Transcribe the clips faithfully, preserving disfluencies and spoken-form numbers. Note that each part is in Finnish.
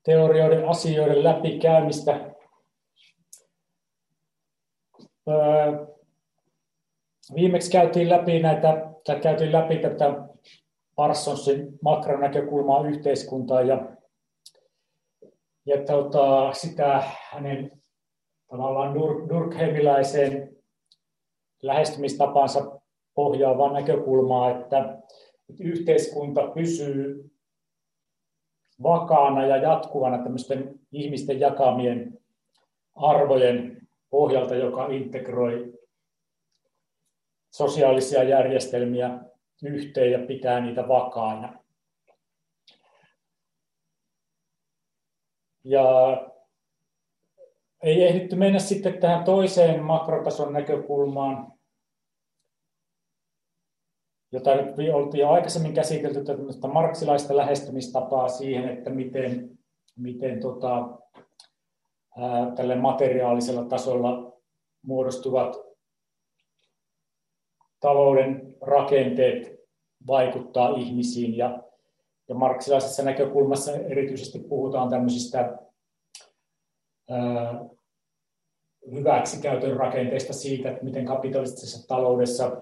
teorioiden asioiden läpikäymistä. Viimeksi käytiin läpi, näitä, käytiin läpi tätä Parsonsin makronäkökulmaa yhteiskuntaan ja, ja tuota, sitä hänen tavallaan durkheimiläiseen lähestymistapansa pohjaavaa näkökulmaa, että yhteiskunta pysyy vakaana ja jatkuvana tämmöisten ihmisten jakamien arvojen pohjalta, joka integroi sosiaalisia järjestelmiä yhteen ja pitää niitä vakaina. Ja ei ehditty mennä sitten tähän toiseen makrotason näkökulmaan, jota nyt oltiin jo aikaisemmin käsitelty, tämmöistä marxilaista lähestymistapaa siihen, että miten, miten tota, ää, tälle materiaalisella tasolla muodostuvat talouden rakenteet vaikuttaa ihmisiin. Ja, ja marxilaisessa näkökulmassa erityisesti puhutaan tämmöisistä ää, hyväksikäytön rakenteista siitä, että miten kapitalistisessa taloudessa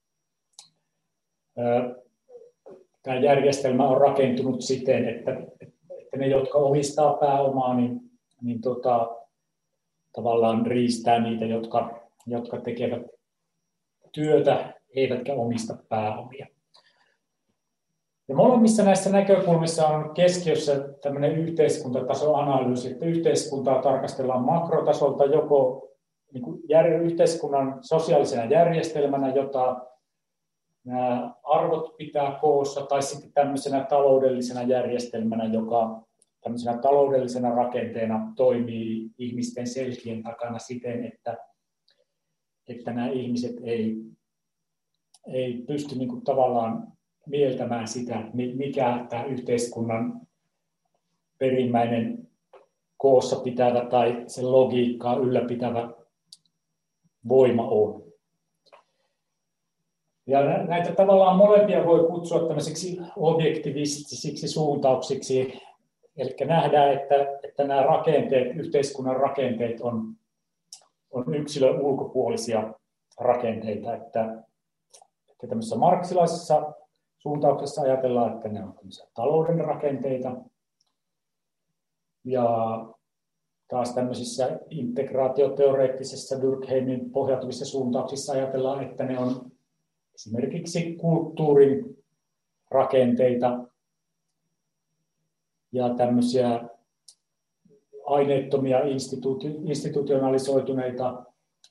tämä järjestelmä on rakentunut siten, että, että ne, jotka omistaa pääomaa, niin, niin tota, tavallaan riistää niitä, jotka, jotka tekevät työtä, eivätkä omista pääomia. Ja molemmissa näissä näkökulmissa on keskiössä tämmöinen yhteiskuntatasoanalyysi, että yhteiskuntaa tarkastellaan makrotasolta joko niin kuin yhteiskunnan sosiaalisena järjestelmänä, jota nämä arvot pitää koossa, tai sitten tämmöisenä taloudellisena järjestelmänä, joka tämmöisenä taloudellisena rakenteena toimii ihmisten selkien takana siten, että, että nämä ihmiset ei, ei pysty niin kuin tavallaan mieltämään sitä, mikä tämä yhteiskunnan perimmäinen koossa pitävä tai sen logiikkaa ylläpitävä voima on. Ja näitä tavallaan molempia voi kutsua tämmöisiksi objektivistisiksi suuntauksiksi, eli nähdään, että, että nämä rakenteet, yhteiskunnan rakenteet on, on yksilön ulkopuolisia rakenteita, että, että tämmöisessä marxilaisessa suuntauksessa ajatellaan, että ne on talouden rakenteita, ja taas tämmöisissä integraatioteoreettisissa Durkheimin pohjautuvissa suuntauksissa ajatellaan, että ne on esimerkiksi kulttuurin rakenteita ja tämmöisiä aineettomia instituti- institutionalisoituneita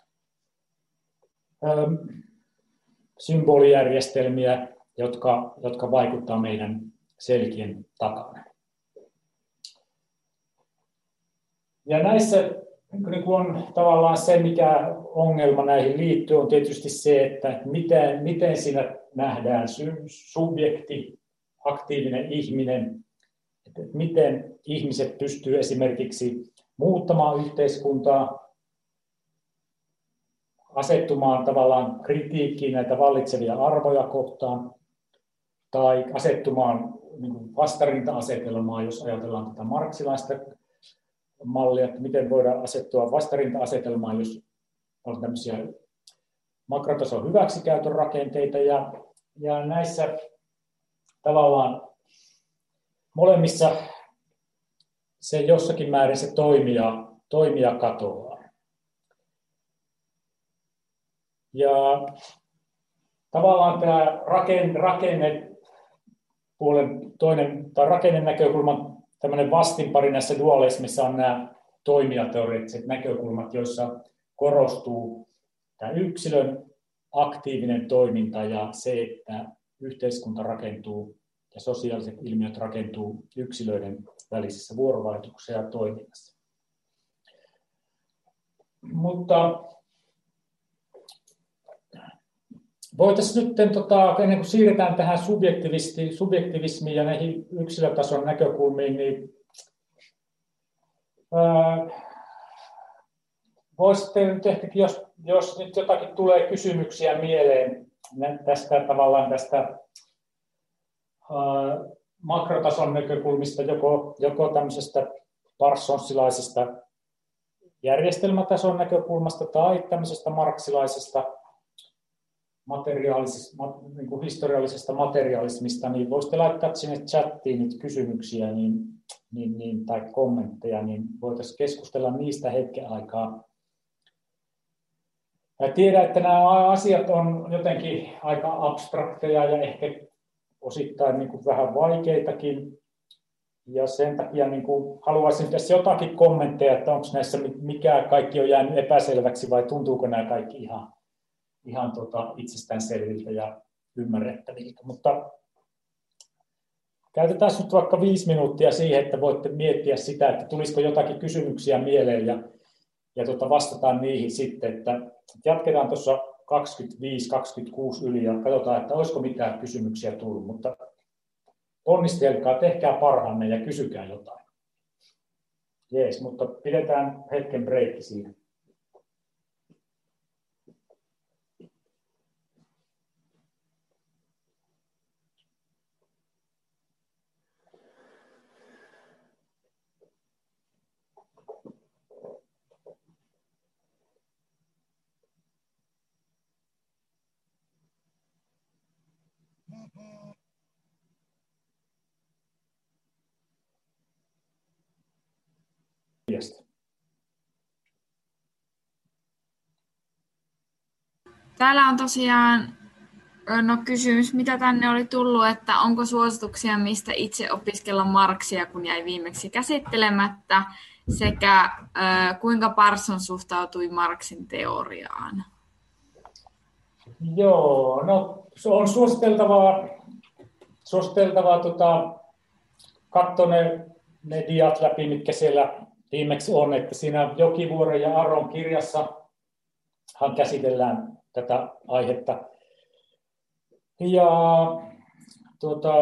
ähm, symbolijärjestelmiä, jotka, jotka vaikuttavat meidän selkien takana. Ja näissä niin on tavallaan se, mikä ongelma näihin liittyy, on tietysti se, että miten, miten siinä nähdään subjekti, aktiivinen ihminen, että miten ihmiset pystyvät esimerkiksi muuttamaan yhteiskuntaa, asettumaan tavallaan kritiikkiin näitä vallitsevia arvoja kohtaan, tai asettumaan niin vastarinta-asetelmaan, jos ajatellaan tätä marxilaista mallia, että miten voidaan asettua vastarinta-asetelmaan, jos on tämmöisiä makrotason hyväksikäytön rakenteita, ja, ja näissä tavallaan molemmissa se jossakin määrin se toimija, toimija katoaa. Ja tavallaan tämä rakenne, rakenne puolen toinen, tai rakennenäkökulman tämmöinen vastinpari näissä dualismissa on nämä toimijateoreettiset näkökulmat, joissa korostuu tämä yksilön aktiivinen toiminta ja se, että yhteiskunta rakentuu ja sosiaaliset ilmiöt rakentuu yksilöiden välisessä vuorovaikutuksessa ja toiminnassa. Mutta voitaisiin nyt, tota, ennen kuin siirretään tähän subjektivismiin ja näihin yksilötason näkökulmiin, niin ää, voisitte nyt ehkä, jos, jos nyt jotakin tulee kysymyksiä mieleen tästä tavallaan tästä ää, makrotason näkökulmista, joko, joko tämmöisestä parsonsilaisesta järjestelmätason näkökulmasta tai tämmöisestä marksilaisesta materiaalisesta, niin kuin historiallisesta materialismista, niin voisitte laittaa sinne chattiin nyt kysymyksiä niin, niin, niin, tai kommentteja, niin voitaisiin keskustella niistä hetken aikaa. Ja tiedän, että nämä asiat on jotenkin aika abstrakteja ja ehkä osittain niin kuin vähän vaikeitakin. Ja sen takia niin kuin haluaisin tässä jotakin kommentteja, että onko näissä mikä kaikki on jäänyt epäselväksi vai tuntuuko nämä kaikki ihan, ihan tota itsestäänselviltä ja ymmärrettäviltä. Mutta käytetään nyt vaikka viisi minuuttia siihen, että voitte miettiä sitä, että tulisiko jotakin kysymyksiä mieleen ja, ja tota vastataan niihin sitten. Että jatketaan tuossa kaksikymmentäviisi kaksikymmentäkuusi yli ja katsotaan, että olisiko mitään kysymyksiä tullut. Mutta onnistelkaa, tehkää parhaanne ja kysykää jotain. Jees, mutta pidetään hetken breikki siinä. Täällä on tosiaan no, kysymys, mitä tänne oli tullut, että onko suosituksia, mistä itse opiskella Marxia, kun jäi viimeksi käsittelemättä, sekä äh, kuinka Parsons suhtautui Marxin teoriaan? Joo, no se on suositeltavaa, suositeltavaa tota, katsoa ne, ne diat läpi, mitkä siellä viimeksi on, että siinä Jokivuoren ja Aron kirjassahan käsitellään tätä aihetta. Ja tuota,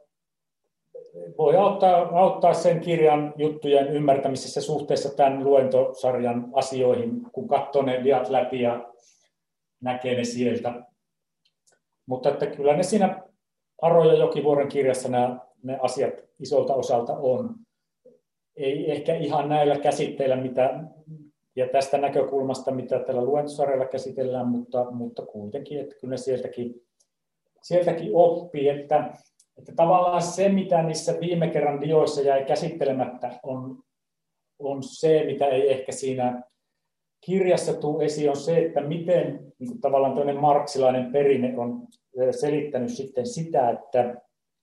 voi auttaa, auttaa sen kirjan juttujen ymmärtämisessä suhteessa tämän luentosarjan asioihin, kun katsoo ne diat läpi ja näkee ne sieltä. Mutta että kyllä ne siinä Aron ja Jokivuoren kirjassa nämä, ne asiat isolta osalta on. Ei ehkä ihan näillä käsitteillä, mitä, ja tästä näkökulmasta, mitä tällä luentosarjalla käsitellään, mutta, mutta kuitenkin, että kyllä ne sieltäkin, sieltäkin oppii, että, että tavallaan se, mitä niissä viime kerran dioissa jäi käsittelemättä, on, on se, mitä ei ehkä siinä kirjassa tule esiin, on se, että miten niin kuin tavallaan toinen marksilainen perinne on selittänyt sitten sitä, että,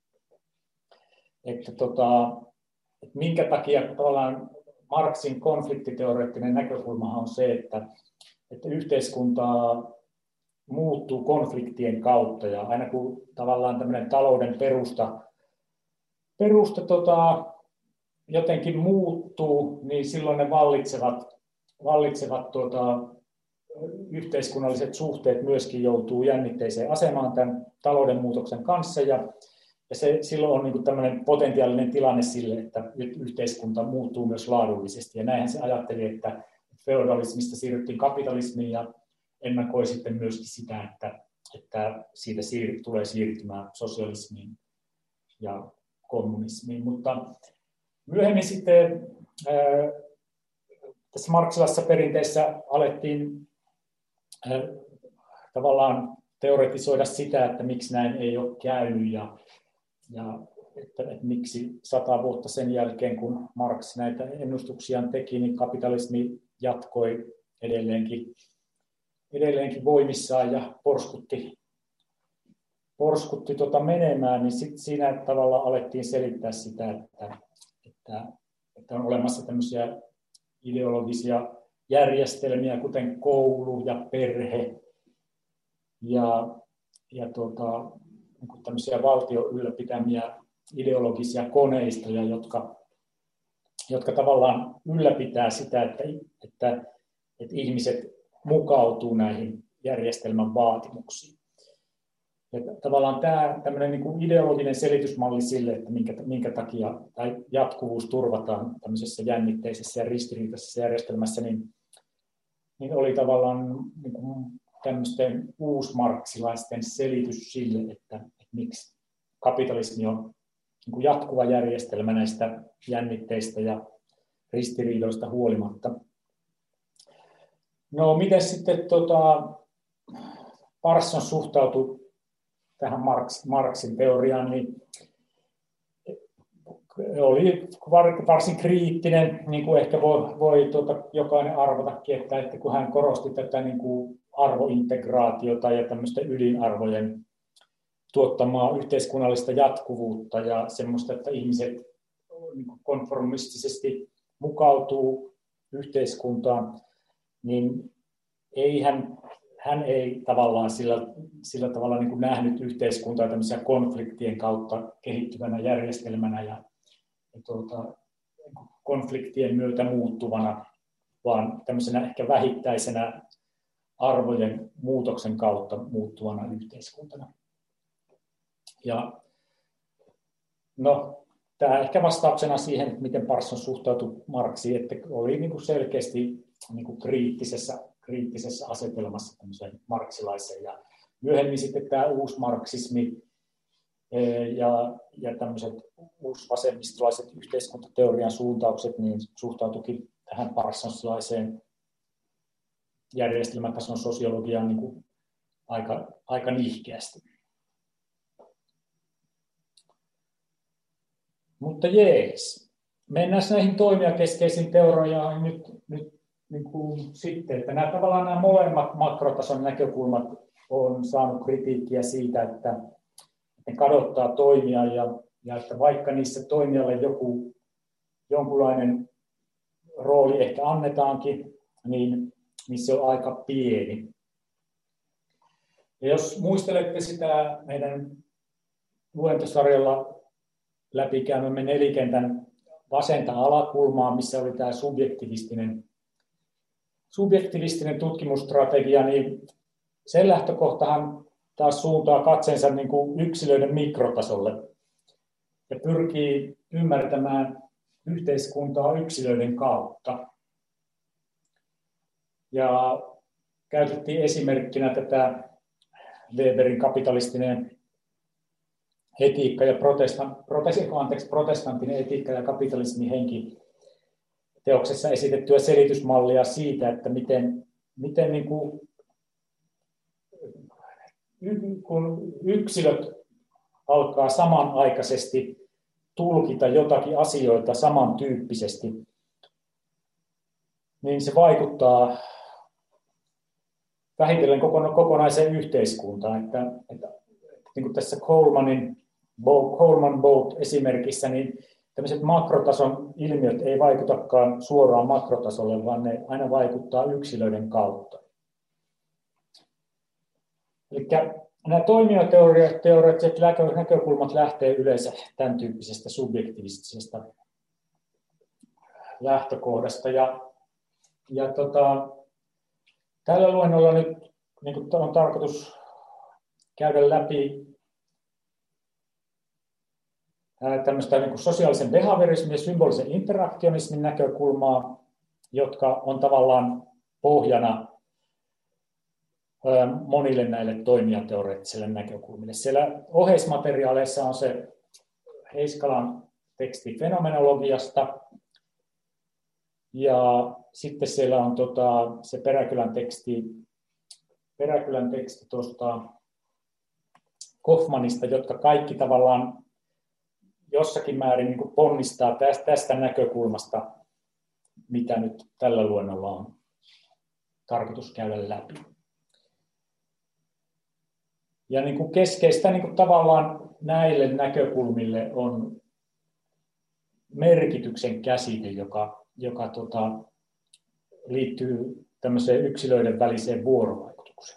että, tota, että minkä takia tavallaan Marxin konfliktiteoreettinen näkökulma on se, että, että yhteiskuntaa muuttuu konfliktien kautta ja aina kun tavallaan tämmöinen talouden perusta, perusta tota, jotenkin muuttuu, niin silloin ne vallitsevat, vallitsevat tuota, yhteiskunnalliset suhteet myöskin joutuu jännitteiseen asemaan tämän talouden muutoksen kanssa ja Ja se, silloin on niin kuin tämmöinen potentiaalinen tilanne sille, että yhteiskunta muuttuu myös laadullisesti. Ja näinhän se ajatteli, että feodalismista siirryttiin kapitalismiin ja ennakoi sitten myöskin sitä, että, että siitä siir- tulee siirtymään sosialismiin ja kommunismiin. Mutta myöhemmin sitten ää, tässä marksilaisessa perinteessä alettiin ää, tavallaan teoretisoida sitä, että miksi näin ei ole käynyt ja Ja että, että miksi sata vuotta sen jälkeen, kun Marx näitä ennustuksiaan teki, niin kapitalismi jatkoi edelleenkin, edelleenkin voimissaan ja porskutti, porskutti tota menemään, niin sit siinä tavalla alettiin selittää sitä, että, että, että on olemassa tämmöisiä ideologisia järjestelmiä, kuten koulu ja perhe ja, ja tuota, niin tämmöisiä valtion ylläpitämiä ideologisia koneistoja, jotka, jotka tavallaan ylläpitää sitä, että, että, että ihmiset mukautuu näihin järjestelmän vaatimuksiin. Ja tavallaan tämä tämmöinen niin kuin ideologinen selitysmalli sille, että minkä, minkä takia tai jatkuvuus turvataan tämmöisessä jännitteisessä ja ristiriitaisessa järjestelmässä, niin, niin oli tavallaan niin kuin tämmöisten uusmarksilaisten selitys sille, että, että miksi kapitalismi on niin kuin jatkuva järjestelmä näistä jännitteistä ja ristiriidoista huolimatta. No, miten sitten tota, Parsons suhtautui tähän Marx, Marxin teoriaan, niin oli varsin kriittinen, niin kuin ehkä voi, voi tuota, jokainen arvatakin, että, että kun hän korosti tätä niin kuin arvointegraatiota ja tämmöistä ydinarvojen tuottamaa yhteiskunnallista jatkuvuutta ja semmoista, että ihmiset niin kuin konformistisesti mukautuu yhteiskuntaan, niin ei hän, hän ei tavallaan sillä, sillä tavalla niin kuin nähnyt yhteiskuntaa tämmöisiä konfliktien kautta kehittyvänä järjestelmänä ja, ja tuota, konfliktien myötä muuttuvana, vaan tämmöisenä ehkä vähittäisenä arvojen muutoksen kautta muuttuvana yhteiskuntana. Ja no, tämä ehkä vastauksena siihen, miten Parsons suhtautui Marxiin, että oli niin kuin selkeästi niin kuin kriittisessä, kriittisessä asetelmassa tämmöiseen marxilaiseen. Ja myöhemmin sitten tämä uusi marksismi ja, ja tämmöiset uusvasemmistolaiset yhteiskuntateorian suuntaukset niin suhtautuikin tähän Parsonsilaiseen järjestelmätason sosiologiaan niin kuin aika, aika nihkeästi. Mutta jees, mennään näihin toimijakeskeisiin teorioihin nyt, nyt niin kuin sitten, että nämä, tavallaan nämä molemmat makrotason näkökulmat on saanut kritiikkiä siitä, että ne kadottaa toimia ja, ja että vaikka niissä toimijalle joku jonkunlainen rooli ehkä annetaankin, niin, niin se on aika pieni. Ja jos muistelette sitä meidän luentosarjalla läpikäymämme nelikentän vasenta alakulmaa, missä oli tämä subjektivistinen, subjektivistinen tutkimusstrategia, niin sen lähtökohtahan taas suuntaa katseensa niin kuin yksilöiden mikrotasolle ja pyrkii ymmärtämään yhteiskuntaa yksilöiden kautta. Ja käytettiin esimerkkinä tätä Weberin kapitalistinen etiikka ja protestan, protestan, anteeksi, protestanttinen etiikka ja kapitalismin henki teoksessa esitettyä selitysmallia siitä, että miten, miten niin kuin, kun yksilöt alkaa samanaikaisesti tulkita jotakin asioita samantyyppisesti, niin se vaikuttaa vähitellen kokonaiseen yhteiskuntaan. Että, että, niin kuin tässä Colemanin Coleman-Bolt-esimerkissä, niin tämmöiset makrotason ilmiöt ei vaikutakaan suoraan makrotasolle, vaan ne aina vaikuttaa yksilöiden kautta. Eli nämä toimijateoreettiset näkökulmat lähtee yleensä tämän tyyppisestä subjektivistisesta lähtökohdasta. Ja, ja tota, tällä luennolla nyt niin kuin on tarkoitus käydä läpi tämmöistä niin kuin sosiaalisen behaviorismin ja symbolisen interaktionismin näkökulmaa, jotka on tavallaan pohjana monille näille toimijateoreettisille näkökulmille. Siellä oheismateriaaleissa on se Heiskalan teksti fenomenologiasta, ja sitten siellä on tota, se Peräkylän teksti, Peräkylän teksti tuosta Kaufmanista, jotka kaikki tavallaan jossakin määrin niin kuin ponnistaa tästä, tästä näkökulmasta, mitä nyt tällä luennolla on tarkoitus käydä läpi. Ja niin kuin keskeistä niin kuin tavallaan näille näkökulmille on merkityksen käsite, joka, joka tota, liittyy tämmöiseen yksilöiden väliseen vuorovaikutukseen.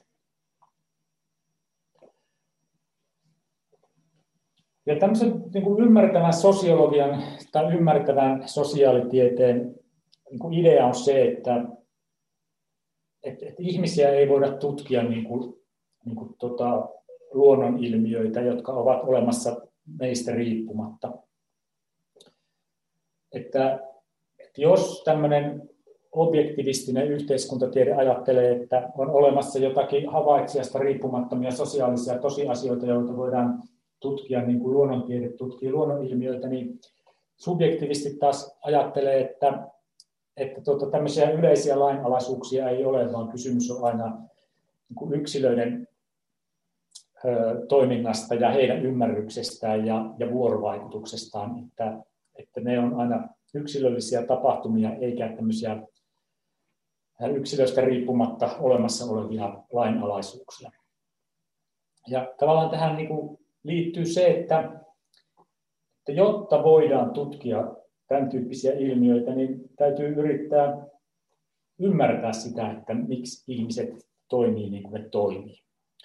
Ja tämmöisen niin kuin ymmärtävän sosiologian tai ymmärtävän sosiaalitieteen niin kuin idea on se, että, että, että ihmisiä ei voida tutkia niin kuin, niin kuin, tota, luonnonilmiöitä, jotka ovat olemassa meistä riippumatta. Että, että jos tämmöinen objektivistinen yhteiskuntatiede ajattelee, että on olemassa jotakin havaitsijasta riippumattomia sosiaalisia tosiasioita, joita voidaan tutkija, niin kuin luonnontiede tutkii luonnonilmiöitä, niin subjektiivisesti taas ajattelee, että, että tuota, tämmöisiä yleisiä lainalaisuuksia ei ole, vaan kysymys on aina niin kuin yksilöiden ö, toiminnasta ja heidän ymmärryksestään ja, ja vuorovaikutuksestaan, että, että ne on aina yksilöllisiä tapahtumia eikä tämmöisiä yksilöistä riippumatta olemassa olevia lainalaisuuksia. Ja tavallaan tähän niin kuin liittyy se, että, että jotta voidaan tutkia tämän tyyppisiä ilmiöitä, niin täytyy yrittää ymmärtää sitä, että miksi ihmiset toimii niin kuin ne toimii.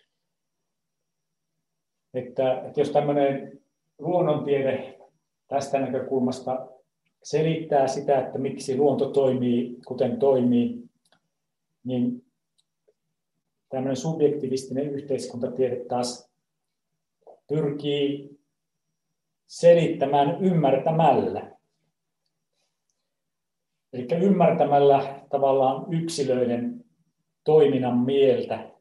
Että, että jos tämmöinen luonnontiede tästä näkökulmasta selittää sitä, että miksi luonto toimii kuten toimii, niin tämmöinen subjektivistinen yhteiskuntatiede taas pyrkii selittämään ymmärtämällä. Eli ymmärtämällä tavallaan yksilöiden toiminnan mieltä,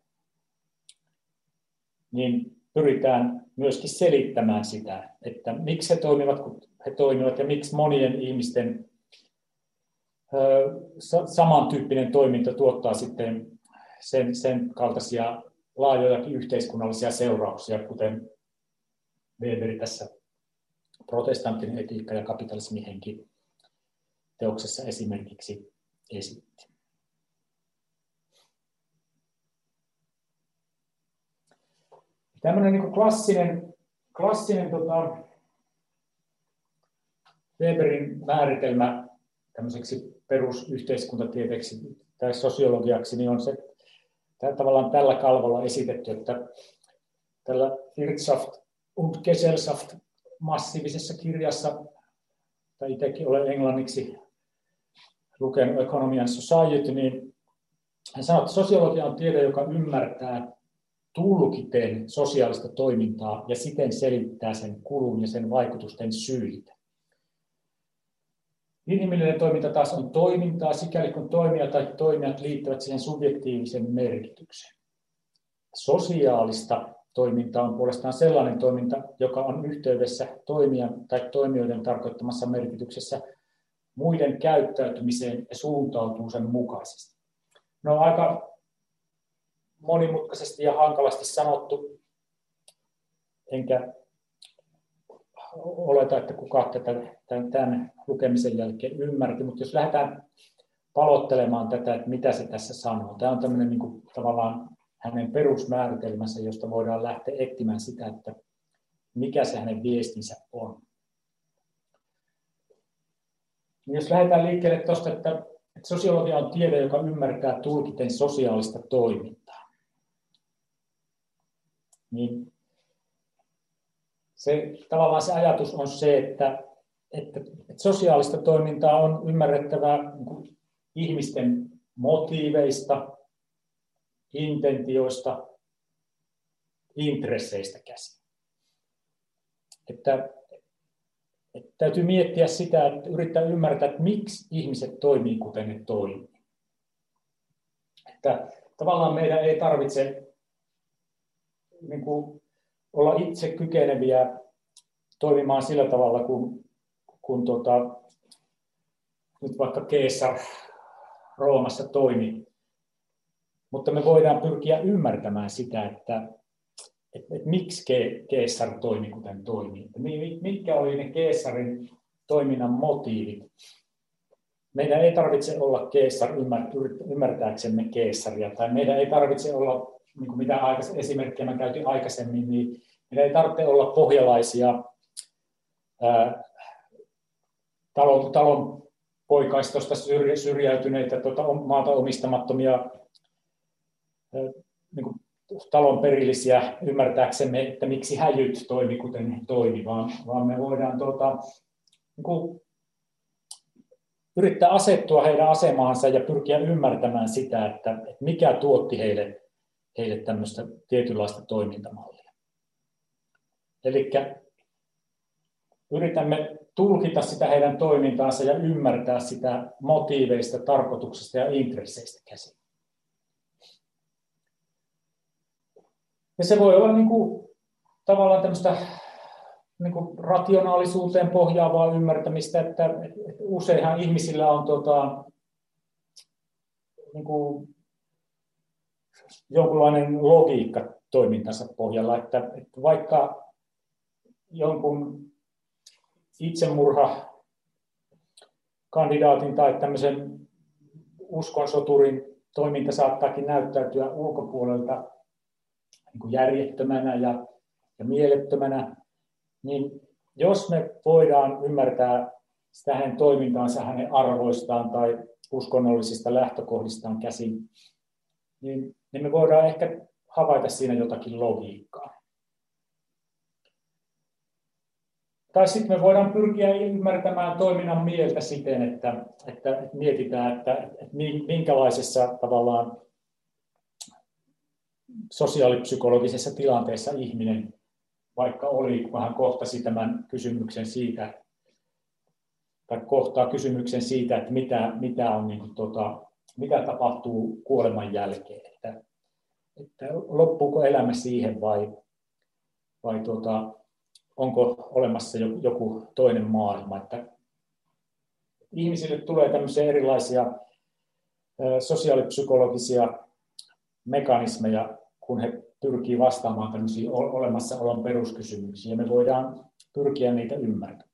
niin pyritään myöskin selittämään sitä, että miksi he toimivat, kun he toimivat ja miksi monien ihmisten samantyyppinen toiminta tuottaa sitten sen, sen kaltaisia laajojakin yhteiskunnallisia seurauksia, kuten Weberi tässä protestanttinen etiikka ja kapitalismin henki teoksessa esimerkiksi esitti. Tällainen niin kuin klassinen, klassinen tota, Weberin määritelmä tämmöiseksi perusyhteiskuntatieteeksi tai sosiologiaksi niin on se tämä, tavallaan tällä kalvolla esitetty, että tällä Wirtschaft und Gesellschaft massiivisessa kirjassa, tai itsekin olen englanniksi lukenut Economy and Society, niin hän sanoo, että sosiologia on tiede, joka ymmärtää tulkiten sosiaalista toimintaa ja siten selittää sen kulun ja sen vaikutusten syitä. Inhimillinen toiminta taas on toimintaa, sikäli kun toimija tai toimijat liittyvät siihen subjektiivisen merkityksen. Sosiaalista toimintaa on puolestaan sellainen toiminta, joka on yhteydessä toimijan tai toimijoiden tarkoittamassa merkityksessä muiden käyttäytymiseen ja suuntautuu sen mukaisesti. No aika monimutkaisesti ja hankalasti sanottu, enkä oleta, että kukaan tätä tämän lukemisen jälkeen ymmärti, mutta jos lähdetään palottelemaan tätä, että mitä se tässä sanoo. Tämä on tämmöinen niin kuin, tavallaan hänen perusmääritelmänsä, josta voidaan lähteä etsimään sitä, että mikä se hänen viestinsä on. Jos lähdetään liikkeelle tuosta, että sosiologia on tiede, joka ymmärtää tulkiten sosiaalista toimintaa, niin se, tavallaan se ajatus on se, että, että, että sosiaalista toimintaa on ymmärrettävää niin kuin ihmisten motiiveista, intentioista, intresseistä käsin. Että, että täytyy miettiä sitä, että yrittää ymmärtää, että miksi ihmiset toimii kuten ne toimii. Että tavallaan meidän ei tarvitse niin kuin, olla itse kykeneviä toimimaan sillä tavalla, kun, kun tota, nyt vaikka Keesar Roomassa toimi. Mutta me voidaan pyrkiä ymmärtämään sitä, että, että, että miksi Keesar toimi kuten toimii. Mitkä oli ne Keesarin toiminnan motiivit. Meidän ei tarvitse olla Keesar ymmärtääksemme Keesaria, tai meidän ei tarvitse olla, niin kuin mitä esimerkkejä mä käytin aikaisemmin, niin meidän ei tarvitse olla pohjalaisia ää, talon, talon poikaistosta syrjäytyneitä tuota, maata omistamattomia ää, niin kuin talon perillisiä ymmärtääksemme, että miksi häjyt toimi kuten he toimi, vaan, vaan me voidaan tuota, niin kuin, yrittää asettua heidän asemaansa ja pyrkiä ymmärtämään sitä, että, että mikä tuotti heille, heille tämmöistä tietynlaista toimintamallia. Eli yritämme tulkita sitä heidän toimintaansa ja ymmärtää sitä motiiveista, tarkoituksesta ja intresseistä käsin. Ja se voi olla niin kuin, tavallaan tämmöistä niin kuin rationaalisuuteen pohjaavaa ymmärtämistä, että, että useinhan ihmisillä on tota, niin kuin jonkunlainen logiikka toimintansa pohjalla, että, että vaikka jonkun itsemurha kandidaatin tai tämmöisen uskonsoturin toiminta saattaakin näyttäytyä ulkopuolelta niin kuin järjettömänä ja, ja mielettömänä, niin jos me voidaan ymmärtää sitä hänen toimintaansa, hänen arvoistaan tai uskonnollisista lähtökohdistaan käsin, niin, niin me voidaan ehkä havaita siinä jotakin logiikkaa. Tai sitten me voidaan pyrkiä ymmärtämään toiminnan mieltä siten, että, että mietitään, että, että minkälaisessa tavallaan sosiaalipsykologisessa tilanteessa ihminen vaikka oli, kun hän kohtasi tämän kysymyksen siitä, tai kohtaa kysymyksen siitä, että mitä, mitä, on, niin kuin, tota, mitä tapahtuu kuoleman jälkeen, että, että loppuuko elämä siihen vai, vai tota, onko olemassa joku toinen maailma. Että ihmisille tulee tämmöisiä erilaisia sosiaalipsykologisia mekanismeja, kun he pyrkii vastaamaan tämmöisiin olemassaolon peruskysymyksiin, ja me voidaan pyrkiä niitä ymmärtämään.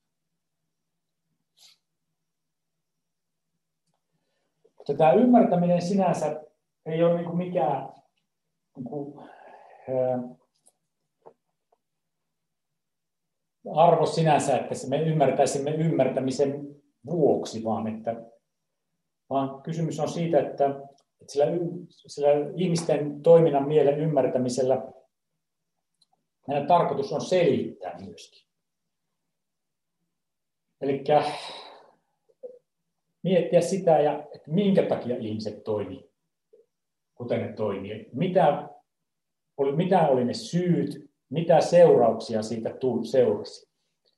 Mutta tämä ymmärtäminen sinänsä ei ole niin kuin mikään niin kuin, ää, arvo sinänsä, että me ymmärtäisimme ymmärtämisen vuoksi, vaan, että, vaan kysymys on siitä, että, että sillä, sillä ihmisten toiminnan mielen ymmärtämisellä meidän tarkoitus on selittää myöskin. Eli miettiä sitä, ja, että minkä takia ihmiset toimii, kuten ne toimii. Mitä oli, mitä oli ne syyt, mitä seurauksia siitä seurasi.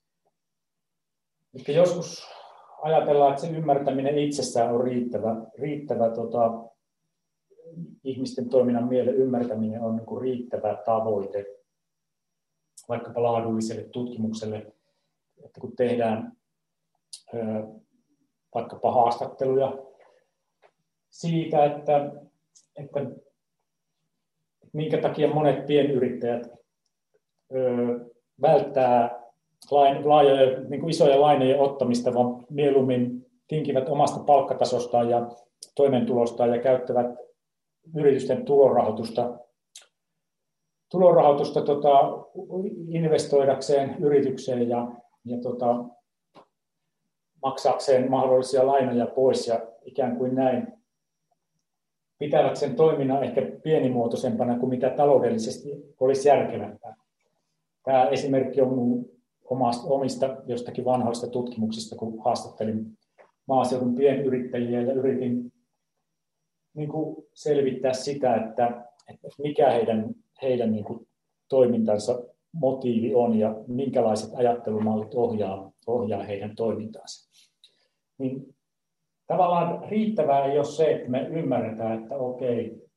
Eli joskus ajatellaan, että se ymmärtäminen itsessään on riittävä, riittävä tota, ihmisten toiminnan mielen ymmärtäminen on niin kuin riittävä tavoite vaikkapa laadulliselle tutkimukselle, että kun tehdään ö, vaikkapa haastatteluja siitä, että, että minkä takia monet pienyrittäjät ö, välttää laajoja, niin kuin isoja lainojen ottamista, vaan mieluummin tinkivät omasta palkkatasostaan ja toimeentulostaan ja käyttävät yritysten tulorahoitusta, tulorahoitusta tota, investoidakseen yritykseen ja, ja tota, maksaakseen mahdollisia lainoja pois ja ikään kuin näin pitävät sen toiminnan ehkä pienimuotoisempana kuin mitä taloudellisesti olisi järkevämpää. Tämä esimerkki on minun omista jostakin vanhoista tutkimuksista, kun haastattelin maaseudun pienyrittäjiä ja yritin niin kuin selvittää sitä, että, että mikä heidän, heidän niin kuin toimintansa motiivi on ja minkälaiset ajattelumallit ohjaa, ohjaa heidän toimintaansa. Niin tavallaan riittävää ei ole se, että me ymmärretään, että okei,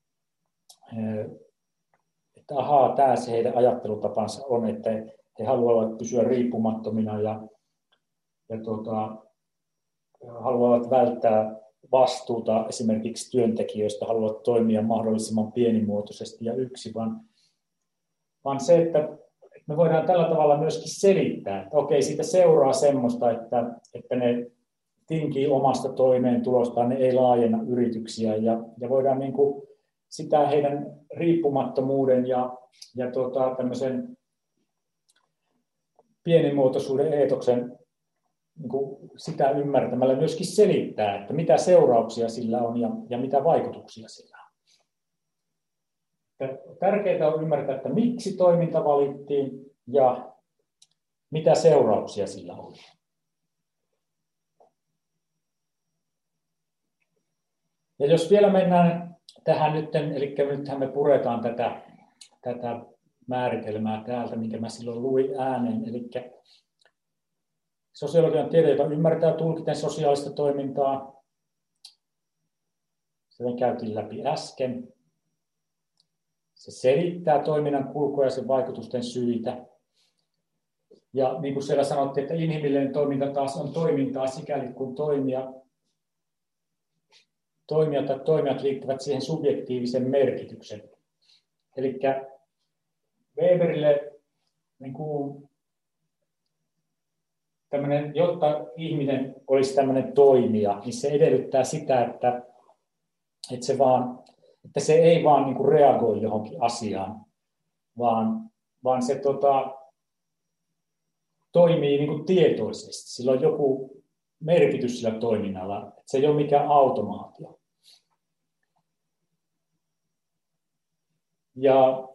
että ahaa, tämä se heidän ajattelutapansa on, että he haluavat pysyä riippumattomina ja, ja tuota, haluavat välttää vastuuta esimerkiksi työntekijöistä, haluavat toimia mahdollisimman pienimuotoisesti ja yksin, vaan, vaan se, että me voidaan tällä tavalla myöskin selittää, että okei, siitä seuraa semmoista, että, että ne tinkii omasta toimeentulostaan, ne ei laajenna yrityksiä ja, ja voidaan niin kuin sitä heidän riippumattomuuden ja, ja tuota, tämmöisen pienimuotoisuuden eetoksen niin kuin sitä ymmärtämällä myöskin selittää, että mitä seurauksia sillä on ja, ja mitä vaikutuksia sillä on. Tärkeää on ymmärtää, että miksi toiminta valittiin ja mitä seurauksia sillä oli. Ja jos vielä mennään tähän nyt, eli nythän me puretaan tätä, tätä määritelmää täältä, minkä mä silloin luin ääneen, eli sosiologian tiede, joka ymmärtää tulkiten sosiaalista toimintaa, se me käytiin läpi äsken. Se selittää toiminnan kulkua ja sen vaikutusten syitä. Ja niin kuin siellä sanottiin, että inhimillinen toiminta taas on toimintaa sikäli kun toimija, toimijat tai toimijat liittyvät siihen subjektiivisen merkityksen. Eli Weberille niin kuin jotta ihminen olisi tämmöinen toimija, niin se edellyttää sitä, että, että, se, vaan, että se ei vaan niin kuin reagoi johonkin asiaan, vaan, vaan se tota, toimii niin kuin tietoisesti. Sillä on joku merkitys sillä toiminnalla, että se ei ole mikään automaatio. Ja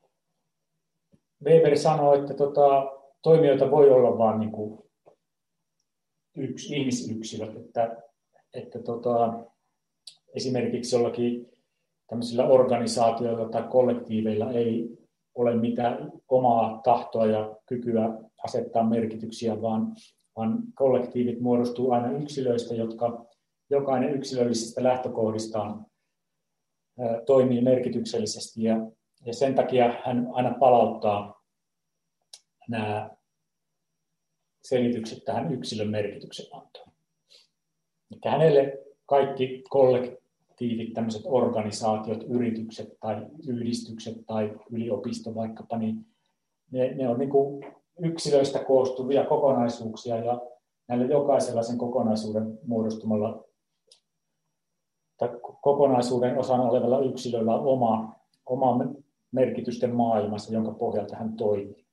Weber sanoi, että tota, toimijoita voi olla vain niin kuin yksi ihmisyksilöt, että, että tota, esimerkiksi jollakin tämmöisillä organisaatioilla tai kollektiiveilla ei ole mitään omaa tahtoa ja kykyä asettaa merkityksiä, vaan, vaan kollektiivit muodostuu aina yksilöistä, jotka jokainen yksilöllisistä lähtökohdistaan ää, toimii merkityksellisesti ja, ja sen takia hän aina palauttaa nämä selitykset tähän yksilön merkityksen antoon. Että hänelle kaikki kollektiivit, tämmöiset organisaatiot, yritykset tai yhdistykset tai yliopisto vaikkapa, niin ne, ne on niin kuin yksilöistä koostuvia kokonaisuuksia ja näillä jokaisella sen kokonaisuuden muodostumalla tai kokonaisuuden osana olevalla yksilöllä on oma, oma merkitysten maailmassa, jonka pohjalta hän toimii.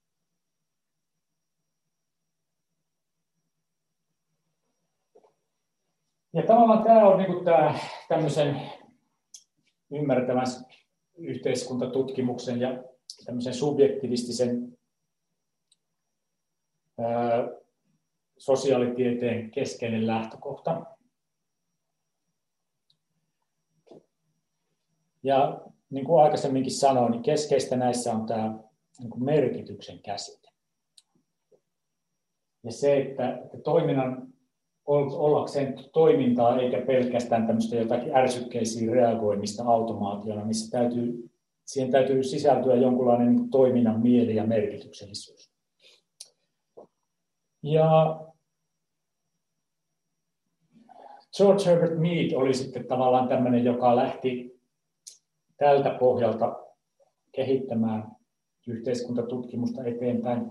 Ja tavallaan tämä on niin tämä tämmöisen ymmärtävän yhteiskuntatutkimuksen ja tämmöisen subjektivistisen ää, sosiaalitieteen keskeinen lähtökohta. Ja niin kuin aikaisemminkin sanoin, niin keskeistä näissä on tämä niin kuin merkityksen käsite. Ja se, että, että toiminnan ollakseen toimintaa eikä pelkästään tämmöistä jotakin ärsykkeisiin reagoimista automaationa, missä täytyy, siihen täytyy sisältyä jonkunlainen niin kuin toiminnan mieli ja merkityksellisyys. Ja George Herbert Mead oli sitten tavallaan tämmöinen, joka lähti tältä pohjalta kehittämään yhteiskuntatutkimusta eteenpäin.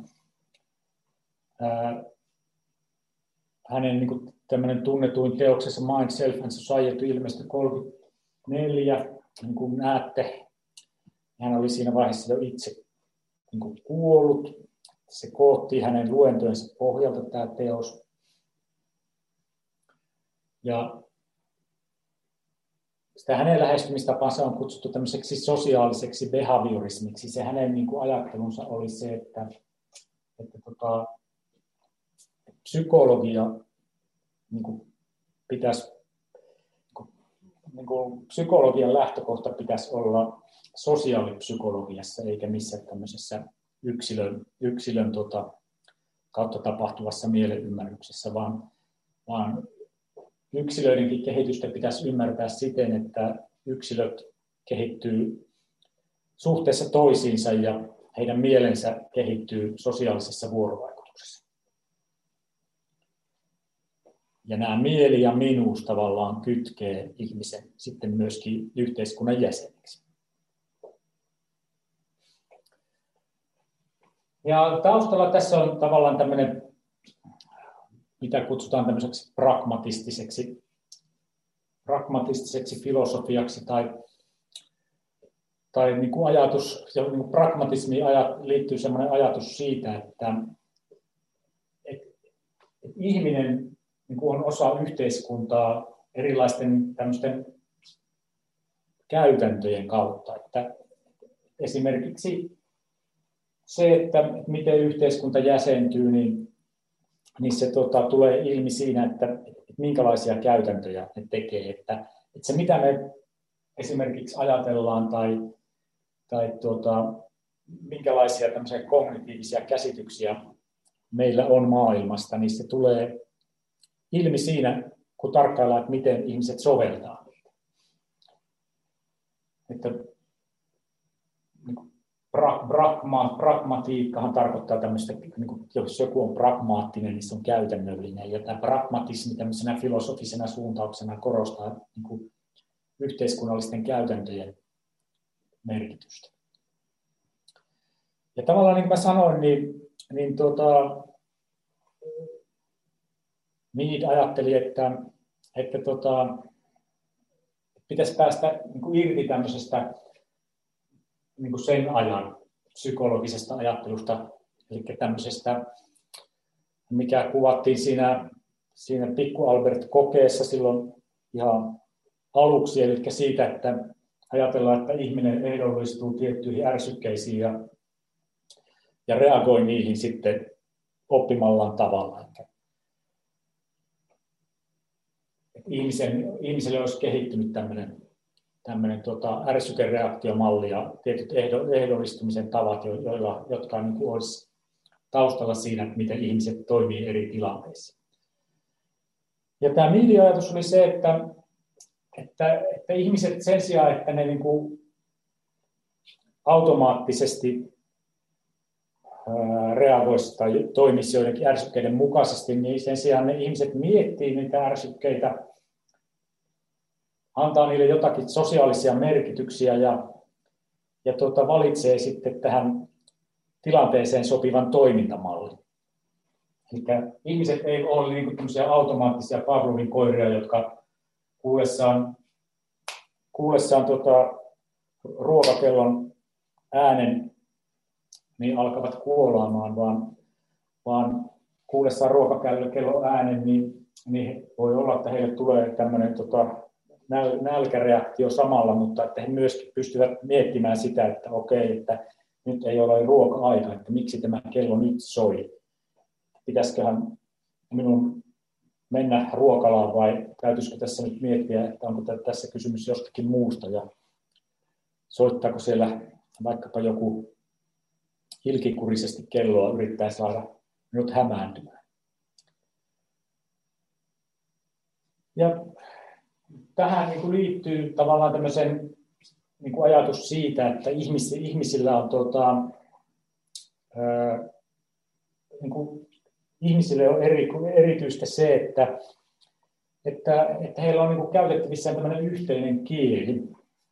Hänen niin kuin, tämmöinen tunnetuin teoksessa Mind, Self and Society ilmestyi kolmekymmentäneljä. Niin kuin näette, hän oli siinä vaiheessa jo itse niin kuin kuollut. Se koottiin hänen luentojensa pohjalta tämä teos. Ja sitä hänen lähestymistapansa on kutsuttu tämmöiseksi sosiaaliseksi behaviorismiksi. Se hänen niin kuin ajattelunsa oli se, että, että tota, psykologia niin kuin pitäisi, niin kuin psykologian lähtökohta pitäisi olla sosiaalipsykologiassa eikä missään tämmöisessä yksilön, yksilön tota, kautta tapahtuvassa mieleymmärryksessä, vaan, vaan yksilöidenkin kehitystä pitäisi ymmärtää siten, että yksilöt kehittyy suhteessa toisiinsa ja heidän mielensä kehittyy sosiaalisessa vuorovaikutuksessa. Ja nämä mieli ja minuus tavallaan kytkee ihmisen sitten myöskin yhteiskunnan jäseneksi. Ja taustalla tässä on tavallaan tämmöinen, mitä kutsutaan tämmöiseksi pragmatistiseksi, pragmatistiseksi filosofiaksi tai, tai niin kuin ajatus, ja niin kuin pragmatismiin liittyy semmoinen ajatus siitä, että, että, että ihminen niin kuin on osa yhteiskuntaa erilaisten tämmöisten käytäntöjen kautta. Että esimerkiksi se, että miten yhteiskunta jäsentyy, niin, niin se tota, tulee ilmi siinä, että, että minkälaisia käytäntöjä ne tekee. Että, että se, mitä me esimerkiksi ajatellaan tai, tai tuota, minkälaisia tämmöisiä kognitiivisia käsityksiä meillä on maailmasta, niin se tulee ilmi siinä, kun tarkkaillaan, että miten ihmiset soveltaa niitä. Että, niin kuin, pra, pragma, pragmatiikkahan tarkoittaa tämmöistä, niin kuin, jos joku on pragmaattinen, niin se on käytännöllinen. Ja tämä pragmatismi tämmöisenä filosofisena suuntauksena korostaa niin kuin, yhteiskunnallisten käytäntöjen merkitystä. Ja tavallaan niin kuin mä sanoin, niin, niin tuota, Mead ajatteli, että, että tota, pitäisi päästä niin kuin irti tämmöisestä niin kuin sen ajan psykologisesta ajattelusta, eli tämmöisestä, mikä kuvattiin siinä, siinä Pikku Albert-kokeessa silloin ihan aluksi, eli siitä, että ajatellaan, että ihminen ehdollistuu tiettyihin ärsykkeisiin ja, ja reagoi niihin sitten oppimallaan tavalla. Ihmisen, ihmiselle olisi kehittynyt tämmöinen, tämmöinen tota, ärsykereaktiomalli ja tietyt ehdollistumisen tavat, joilla, jotka niin kuin olisi taustalla siinä, miten ihmiset toimii eri tilanteissa. Ja tämä Meadin ajatus oli se, että, että, että ihmiset sen sijaan, että ne niin kuin automaattisesti reagoisi tai toimisi joidenkin ärsykkeiden mukaisesti, niin sen sijaan ne ihmiset miettii niitä ärsykkeitä, antaa niille jotakin sosiaalisia merkityksiä ja, ja tuota, valitsee sitten tähän tilanteeseen sopivan toimintamallin. Eli ihmiset ei ole niin kuin tämmöisiä automaattisia Pavlovin koiria, jotka kuullessaan, kuullessaan tuota, ruokakellon äänen niin alkavat kuolaamaan, vaan, vaan kuullessaan ruokakellon äänen, niin, niin voi olla, että heille tulee tämmöinen tota, näl, nälkäreaktio samalla, mutta että he myöskin pystyvät miettimään sitä, että okei, että nyt ei ole ruoka-aika, että miksi tämä kello nyt soi. Pitäisiköhän minun mennä ruokalaan vai täytyisikö tässä nyt miettiä, että onko tässä kysymys jostakin muusta ja soittaako siellä vaikkapa joku ilkikurisesti kelloa yrittää saada minut hämääntymään. Ja tähän niin kuin liittyy tavallaan tämmöisen niin kuin ajatus siitä, että ihmis, ihmisillä on tuota, ää, niin kuin, ihmisille on eri, erityistä se, että, että, että heillä on niin kuin käytettävissä tämmöinen yhteinen kieli.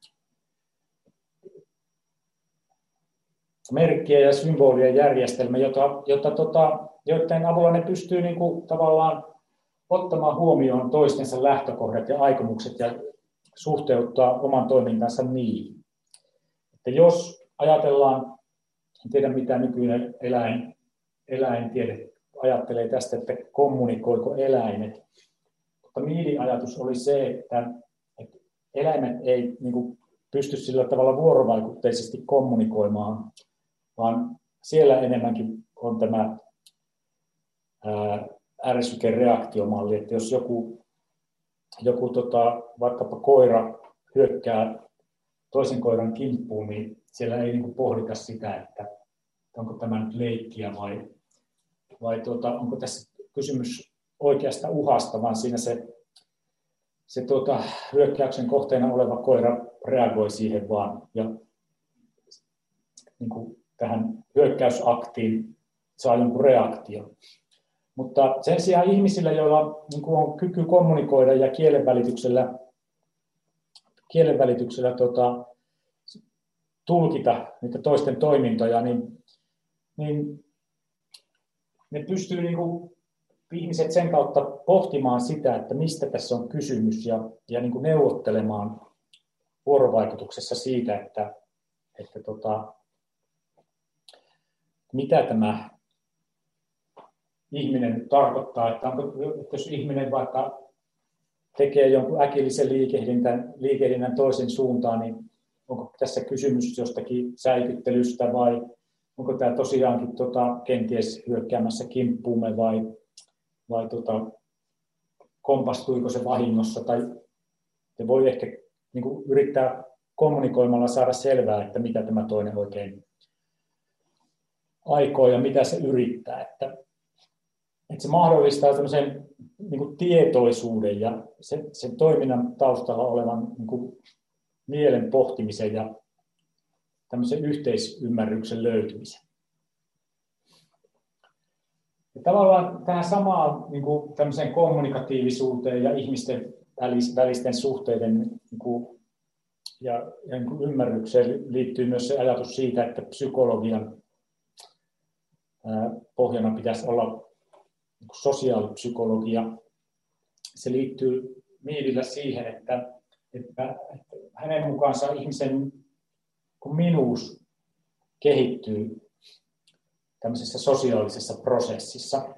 Merkkiä ja symbolien järjestelmä, jota, jota, tota, joiden avulla ne pystyy niin kuin, tavallaan ottamaan huomioon toistensa lähtökohdat ja aikomukset ja suhteuttaa oman toimintansa niihin. Että jos ajatellaan, en tiedä mitä nykyinen eläin, eläintiede ajattelee tästä, että kommunikoiko eläimet, mutta Meadin ajatus oli se, että, että eläimet ei niin kuin, pysty sillä tavalla vuorovaikutteisesti kommunikoimaan, vaan siellä enemmänkin on tämä ää, ärsykereaktiomalli, että jos joku, joku tota, vaikkapa koira hyökkää toisen koiran kimppuun, niin siellä ei niin kuin pohdita sitä, että onko tämä nyt leikkiä vai, vai tuota, onko tässä kysymys oikeasta uhasta, vaan siinä se, se tuota, hyökkäyksen kohteena oleva koira reagoi siihen vaan ja niin kuin tähän hyökkäysaktiin saa jonkun reaktion. Mutta sen sijaan ihmisillä, joilla niin kuin on kyky kommunikoida ja kielen välityksellä, kielen välityksellä tota, tulkita niitä toisten toimintoja, niin, niin ne pystyy niin kuin, ihmiset sen kautta pohtimaan sitä, että mistä tässä on kysymys ja, ja niin kuin neuvottelemaan vuorovaikutuksessa siitä, että, että tota, mitä tämä ihminen nyt tarkoittaa, että, onko, että jos ihminen vaikka tekee jonkun äkillisen liikehdinnän, liikehdinnän toisen suuntaan, niin onko tässä kysymys jostakin säikyttelystä vai onko tämä tosiaankin tota, kenties hyökkäämässä kimppuumme vai, vai tota, kompastuiko se vahingossa tai se voi ehkä niin kuin, yrittää kommunikoimalla saada selvää, että mitä tämä toinen oikein aikoo ja mitä se yrittää. Että, että se mahdollistaa tämmöisen niin kuin tietoisuuden ja sen, sen toiminnan taustalla olevan niin kuin mielen pohtimisen ja tämmöisen yhteisymmärryksen löytymisen. Ja tavallaan tähän samaan niin kuin tämmöiseen kommunikatiivisuuteen ja ihmisten välisten suhteiden niin kuin, ja, ja niin kuin ymmärrykseen liittyy myös se ajatus siitä, että psykologian ää, pohjana pitäisi olla niin kuin sosiaalipsykologia. Se liittyy Meadillä siihen, että, että, että hänen mukaansa ihmisen kun minuus kehittyy tämmöisessä sosiaalisessa prosessissa.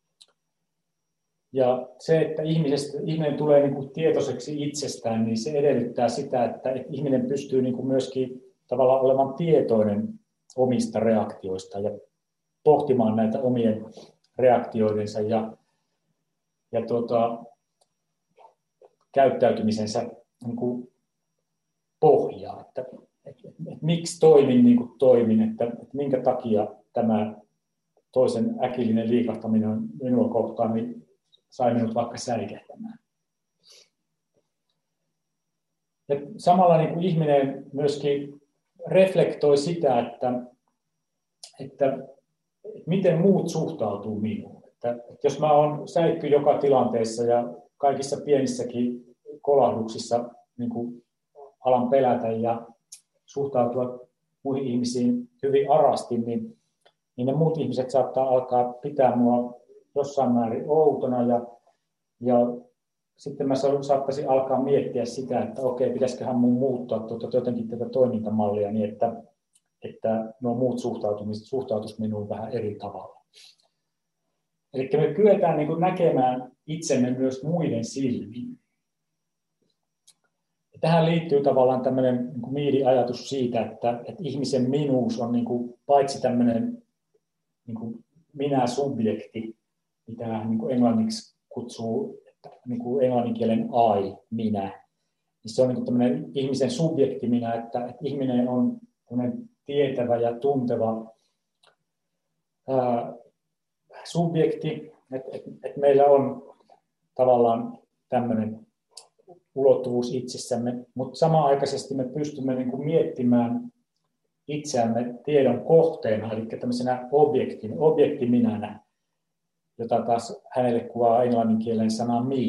Ja se, että ihmisestä, ihminen tulee niin kuin tietoiseksi itsestään, niin se edellyttää sitä, että, että ihminen pystyy niin kuin myöskin tavallaan olemaan tietoinen omista reaktioista ja pohtimaan näitä omien reaktioidensa ja, ja tuota, käyttäytymisensä niin kuin pohjaa. Että, että, että miksi toimin niin kuin toimin, että, että minkä takia tämä toisen äkillinen liikahtaminen minua kohtaan niin sai minut vaikka säikähtämään. Ja samalla niin kuin ihminen myöskin reflektoi sitä, että, että, että miten muut suhtautuu minuun. Että, että jos mä oon säikky joka tilanteessa ja kaikissa pienissäkin kolahduksissa niin kuin alan pelätä ja suhtautua muihin ihmisiin hyvin arasti, niin, niin ne muut ihmiset saattaa alkaa pitää mua jossain määrin outona ja, ja sitten mä saattaisin alkaa miettiä sitä, että okei, pitäisiköhän mun muuttaa tuota, jotenkin tätä toimintamallia niin, että, että nuo muut suhtautumiset suhtautuisi minuun vähän eri tavalla. Eli me kyetään niin kuin näkemään itsemme myös muiden silmiin. Ja tähän liittyy tavallaan tämmöinen niin kuin Meadin ajatus siitä, että, että ihmisen minuus on niin kuin, paitsi tämmöinen niin kuin minä-subjekti, mitä hän niin kuin englanniksi kutsuu niin kuin englanninkielen I, minä. Niin se on niin kuin tämmöinen ihmisen subjekti minä, että, että ihminen on tämmöinen tietävä ja tunteva ää, subjekti, että, että, että meillä on tavallaan tämmöinen ulottuvuus itsessämme, mutta samanaikaisesti me pystymme niin kuin miettimään itseämme tiedon kohteena, eli tämmöisenä objektin, objektiminänä, jota taas hänelle kuvaa englanninkielen sana me.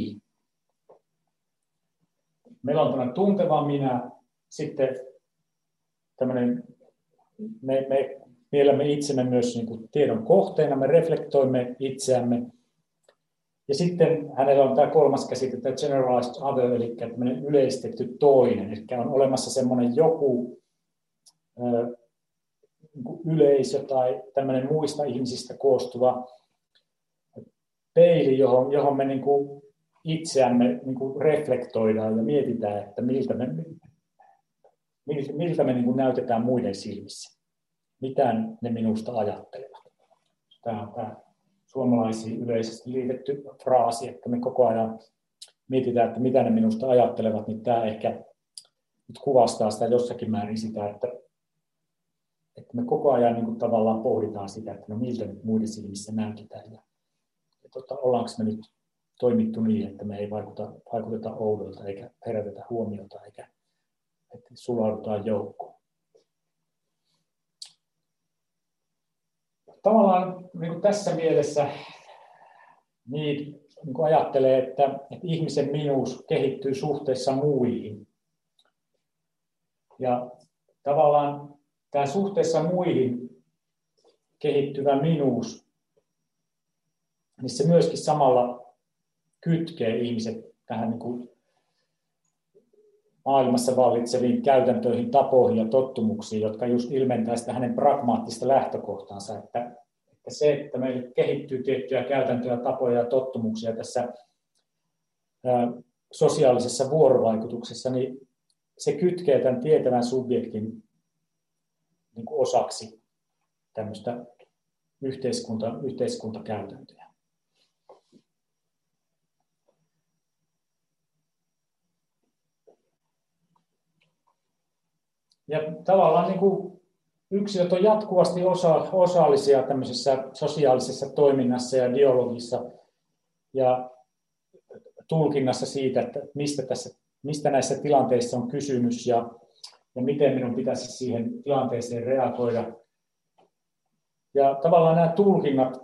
Meillä on tämmöinen tunteva minä, sitten tämmöinen, me, me miellämme itsemme myös niin kuin tiedon kohteena, me reflektoimme itseämme. Ja sitten hänellä on tämä kolmas käsite, tämä generalized other, eli tämmöinen yleistetty toinen, eli on olemassa semmoinen joku ö, niin kuin yleisö tai tämmöinen muista ihmisistä koostuva peili, johon, johon me niin kuin itseämme niin kuin reflektoidaan ja mietitään, että miltä me, miltä, miltä me niin kuin näytetään muiden silmissä. Mitä ne minusta ajattelevat. Tämä on tämä suomalaisiin yleisesti liitetty fraasi, että me koko ajan mietitään, että mitä ne minusta ajattelevat, niin tämä ehkä nyt kuvastaa sitä jossakin määrin sitä, että, että me koko ajan niin kuin tavallaan pohditaan sitä, että no miltä nyt muiden silmissä näytetään. Ja, ja tota, ollaanko me nyt toimittu niin, että me ei vaikuta, vaikuteta oudolta eikä herätetä huomiota eikä että sulaudutaan joukkoon. Tavallaan niin kuin tässä mielessä niin, niin kuin ajattelee, että, että ihmisen minuus kehittyy suhteessa muihin. Ja tavallaan tämä suhteessa muihin kehittyvä minuus, niin se myöskin samalla kytkee ihmiset tähän niin kuin maailmassa vallitseviin käytäntöihin, tapoihin ja tottumuksiin, jotka just ilmentää sitä hänen pragmaattista lähtökohtaansa, että, että se, että meille kehittyy tiettyjä käytäntöjä, tapoja ja tottumuksia tässä ää, sosiaalisessa vuorovaikutuksessa, niin se kytkee tämän tietävän subjektin niin kuin osaksi tämmöistä yhteiskunta, yhteiskuntakäytäntöjä. Ja tavallaan niin kuin yksilöt on jatkuvasti osa, osallisia tämmöisessä sosiaalisessa toiminnassa ja dialogissa ja tulkinnassa siitä, että mistä, tässä, mistä näissä tilanteissa on kysymys ja, ja miten minun pitäisi siihen tilanteeseen reagoida. Ja tavallaan nämä tulkinnat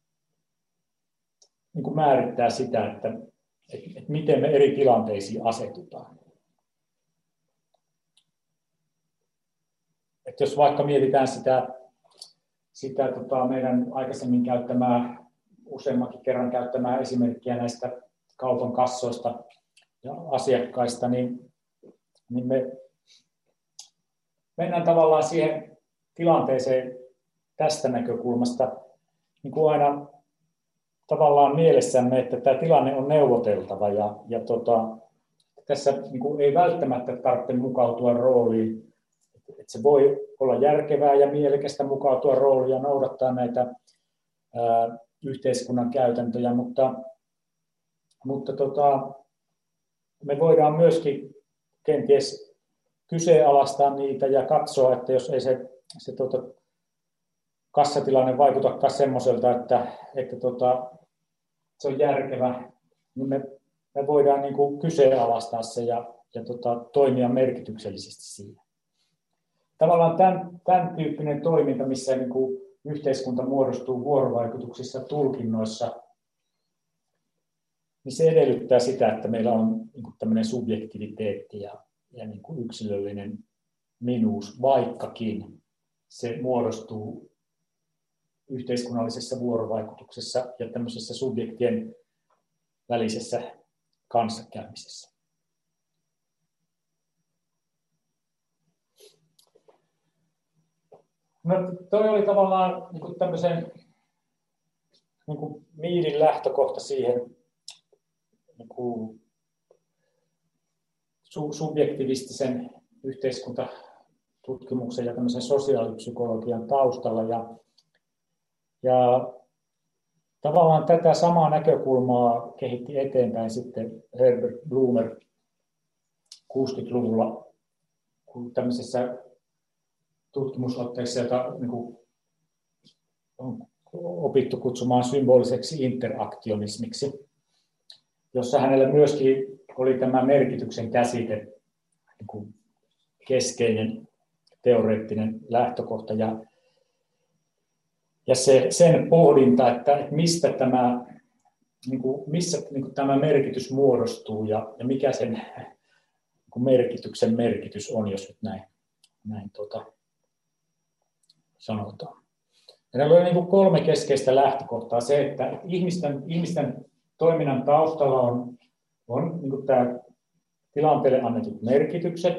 niin kuin määrittää sitä, että, että, että miten me eri tilanteisiin asetutaan. Että jos vaikka mietitään sitä, sitä tota meidän aikaisemmin käyttämää, useammankin kerran käyttämää esimerkkiä näistä kaupan kassoista ja asiakkaista, niin, niin me mennään tavallaan siihen tilanteeseen tästä näkökulmasta niin kuin aina tavallaan mielessämme, että tämä tilanne on neuvoteltava ja, ja tota, tässä niin kuin ei välttämättä tarvitse mukautua rooliin. Että se voi olla järkevää ja mielekästä mukautua rooliin ja noudattaa näitä ää, yhteiskunnan käytäntöjä, mutta, mutta tota, me voidaan myöskin kenties kyseenalaistaa niitä ja katsoa, että jos ei se, se tota, kassatilanne vaikutakaan semmoiselta, että, että tota, se on järkevä, niin me, me voidaan niin kuin kyseenalaistaa se ja, ja tota, toimia merkityksellisesti siinä. Tavallaan tämän, tämän tyyppinen toiminta, missä niin kuin yhteiskunta muodostuu vuorovaikutuksissa, tulkinnoissa, niin se edellyttää sitä, että meillä on niin kuin tämmöinen subjektiviteetti ja, ja niin kuin yksilöllinen minuus, vaikkakin se muodostuu yhteiskunnallisessa vuorovaikutuksessa ja tämmöisessä subjektien välisessä kanssakäymisessä. No, toi oli tavallaan niin kuin tämmöisen niin kuin Meadin lähtökohta siihen niin kuin su- subjektivistisen yhteiskuntatutkimuksen ja tämmöisen sosiaalipsykologian taustalla. Ja, ja tavallaan tätä samaa näkökulmaa kehitti eteenpäin sitten Herbert Blumer kuusikymmentäluvulla, kun tämmöisessä tutkimusotteessa, jota niin kuin on opittu kutsumaan symboliseksi interaktionismiksi, jossa hänellä myöskin oli tämä merkityksen käsite niin kuin keskeinen teoreettinen lähtökohta ja, ja se, sen pohdinta, että, että mistä tämä, niin kuin, missä niin kuin tämä merkitys muodostuu ja, ja mikä sen niin kuin merkityksen merkitys on, jos nyt näin, näin tuota, sanotaan. Ja näillä oli niin kuin kolme keskeistä lähtökohtaa. Se, että ihmisten, ihmisten toiminnan taustalla on, on niin kuin tämä tilanteelle annetut merkitykset,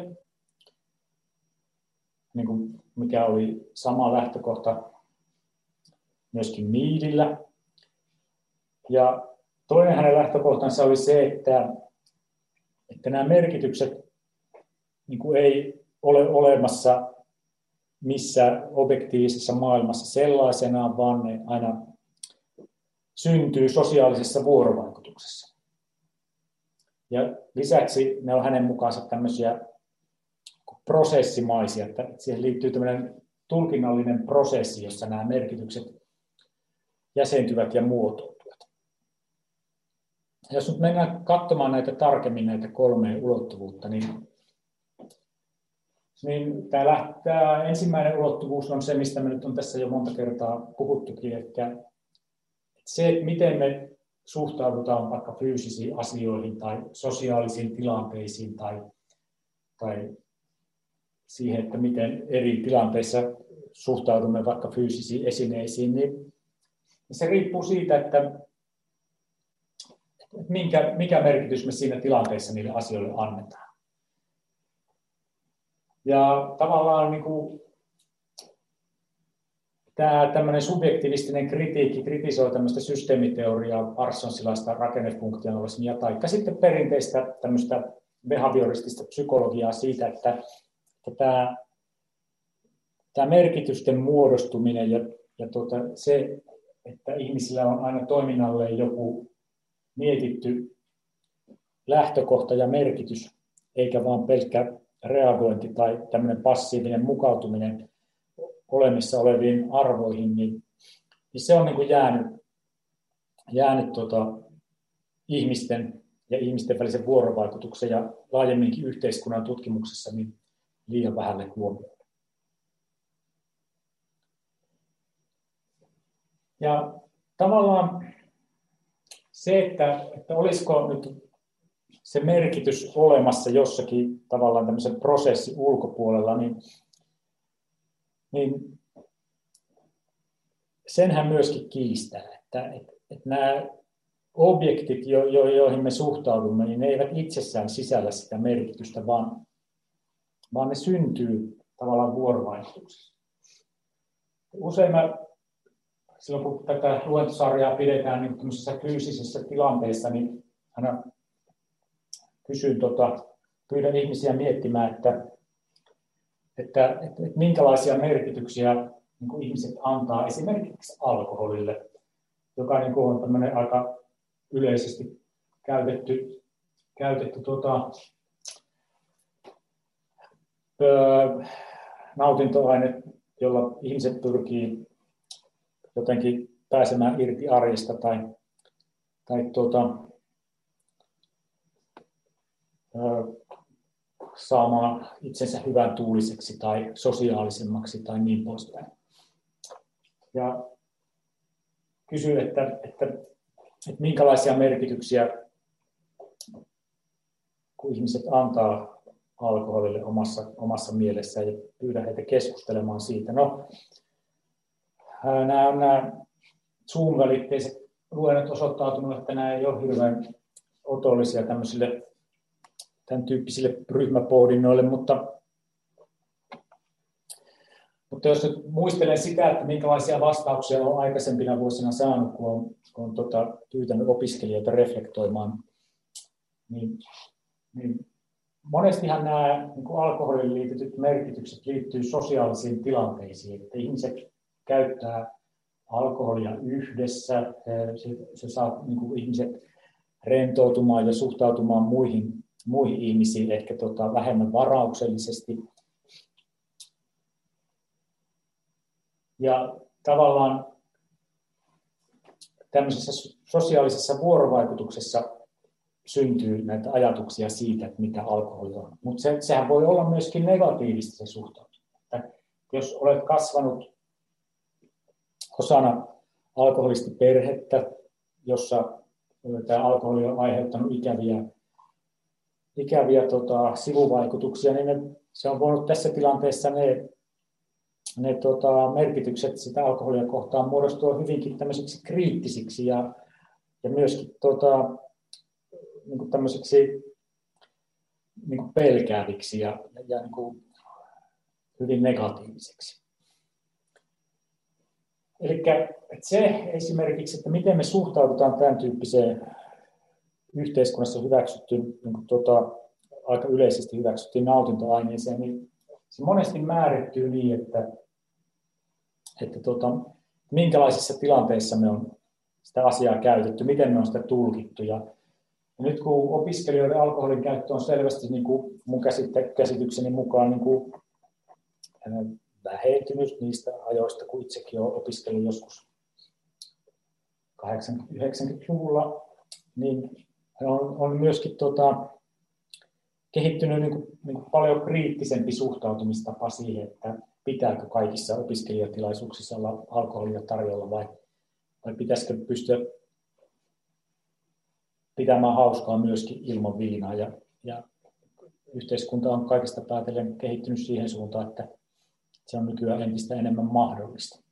niin kuin mikä oli sama lähtökohta myöskin Meadillä. Ja toinen hänen lähtökohtansa oli se, että, että nämä merkitykset niin kuin ei ole olemassa missä objektiivisessa maailmassa sellaisenaan, vaan ne aina syntyy sosiaalisessa vuorovaikutuksessa. Ja lisäksi ne on hänen mukaansa tämmöisiä prosessimaisia, että siihen liittyy tämmöinen tulkinnallinen prosessi, jossa nämä merkitykset jäsentyvät ja muotoutuvat. Jos nyt mennään katsomaan näitä tarkemmin, näitä kolmea ulottuvuutta, niin Niin tämä, tämä ensimmäinen ulottuvuus on se, mistä me nyt on tässä jo monta kertaa puhuttukin, että se, että miten me suhtaudutaan vaikka fyysisiin asioihin tai sosiaalisiin tilanteisiin tai, tai siihen, että miten eri tilanteissa suhtaudumme vaikka fyysisiin esineisiin, niin se riippuu siitä, että minkä, mikä merkitys me siinä tilanteessa niille asioille annetaan. Ja tavallaan niin kuin, tämä tämmöinen subjektivistinen kritiikki kritisoi tämmöistä systeemiteoriaa, parsonsilaista rakennefunktionalismia, tai sitten perinteistä tämmöistä behavioristista psykologiaa siitä, että, että tämä, tämä merkitysten muodostuminen ja, ja tuota, se, että ihmisillä on aina toiminnalle joku mietitty lähtökohta ja merkitys, eikä vaan pelkkä reagointi tai tämmöinen passiivinen mukautuminen olemissa oleviin arvoihin, niin, niin se on niin kuin jäänyt, jäänyt tuota, ihmisten ja ihmisten välisen vuorovaikutuksen ja laajemminkin yhteiskunnan tutkimuksessa niin liian vähälle huomioon. Ja tavallaan se, että, että olisiko nyt se merkitys olemassa jossakin tavallaan tämmöisen prosessin ulkopuolella, niin, niin senhän myöskin kiistää, että, että, että nämä objektit, jo, jo, joihin me suhtaudumme, niin ne eivät itsessään sisällä sitä merkitystä, vaan, vaan ne syntyy tavallaan vuorovaikutuksessa. Usein mä, silloin kun tätä luentosarjaa pidetään niin tämmöisessä fyysisessä tilanteessa, niin aina kysyn, tota, pyydän ihmisiä miettimään, että, että, että, että minkälaisia merkityksiä niin kuin ihmiset antaa esimerkiksi alkoholille, joka niin kuin on tämmöinen aika yleisesti käytetty, käytetty tuota, öö, nautintoaine, jolla ihmiset pyrkii jotenkin pääsemään irti arjesta tai, tai tuota, öö, saamaan itsensä hyvän tuuliseksi tai sosiaalisemmaksi tai niin poispäin. Ja kysyn, että, että, että minkälaisia merkityksiä kun ihmiset antaa alkoholille omassa, omassa mielessään ja pyydän heitä keskustelemaan siitä. No, nämä, nämä Zoom-välitteiset luennot osoittautuneet, että nämä ei ole hirveän otollisia tämmöisille tämän tyyppisille ryhmäpohdinnoille, mutta, mutta jos nyt muistelen sitä, että minkälaisia vastauksia olen aikaisempina vuosina saanut, kun olen, kun olen tota, pyytänyt opiskelijoita reflektoimaan, niin, niin monestihan nämä niin kuin alkoholiin liitetyt merkitykset liittyy sosiaalisiin tilanteisiin, että ihmiset käyttää alkoholia yhdessä, se, se saa niin kuin ihmiset rentoutumaan ja suhtautumaan muihin muihin ihmisiin ehkä tota, vähemmän varauksellisesti. Ja tavallaan tämmöisessä sosiaalisessa vuorovaikutuksessa syntyy näitä ajatuksia siitä, että mitä alkoholi on. Mutta se, sehän voi olla myöskin negatiivista se suhtautuminen. Että jos olet kasvanut osana alkoholistiperhettä, jossa tämä alkoholi on aiheuttanut ikäviä ikäviä tota, sivuvaikutuksia, niin ne, se on voinut tässä tilanteessa ne, ne tota, merkitykset sitä alkoholia kohtaan muodostua hyvinkin tämmöisiksi kriittisiksi ja, ja myöskin tota, niin kuin tämmöisiksi niin kuin pelkääviksi ja, ja niin kuin hyvin negatiivisiksi. Eli se esimerkiksi, että miten me suhtaudutaan tämän tyyppiseen yhteiskunnassa hyväksytty, niin kuin tuota, aika yleisesti hyväksyttiin nautintoaineeseen, niin se monesti määrittyy niin, että, että tuota, minkälaisissa tilanteissa me on sitä asiaa käytetty, miten me on sitä tulkittu. Ja, ja nyt kun opiskelijoiden alkoholin käyttö on selvästi niin kuin mun käsitykseni mukaan niin kuin vähentynyt niistä ajoista, kun itsekin olen opiskellut joskus kahdeksankymmentä-yhdeksänkymmentäluvulla, niin On, on myöskin tota, kehittynyt niin kuin, niin kuin paljon kriittisempi suhtautumistapa siihen, että pitääkö kaikissa opiskelijatilaisuuksissa olla alkoholia tarjolla vai, vai pitäisikö pystyä pitämään hauskaa myöskin ilman viinaa. Ja, ja yhteiskunta on kaikista päätellen kehittynyt siihen suuntaan, että se on nykyään entistä enemmän mahdollista.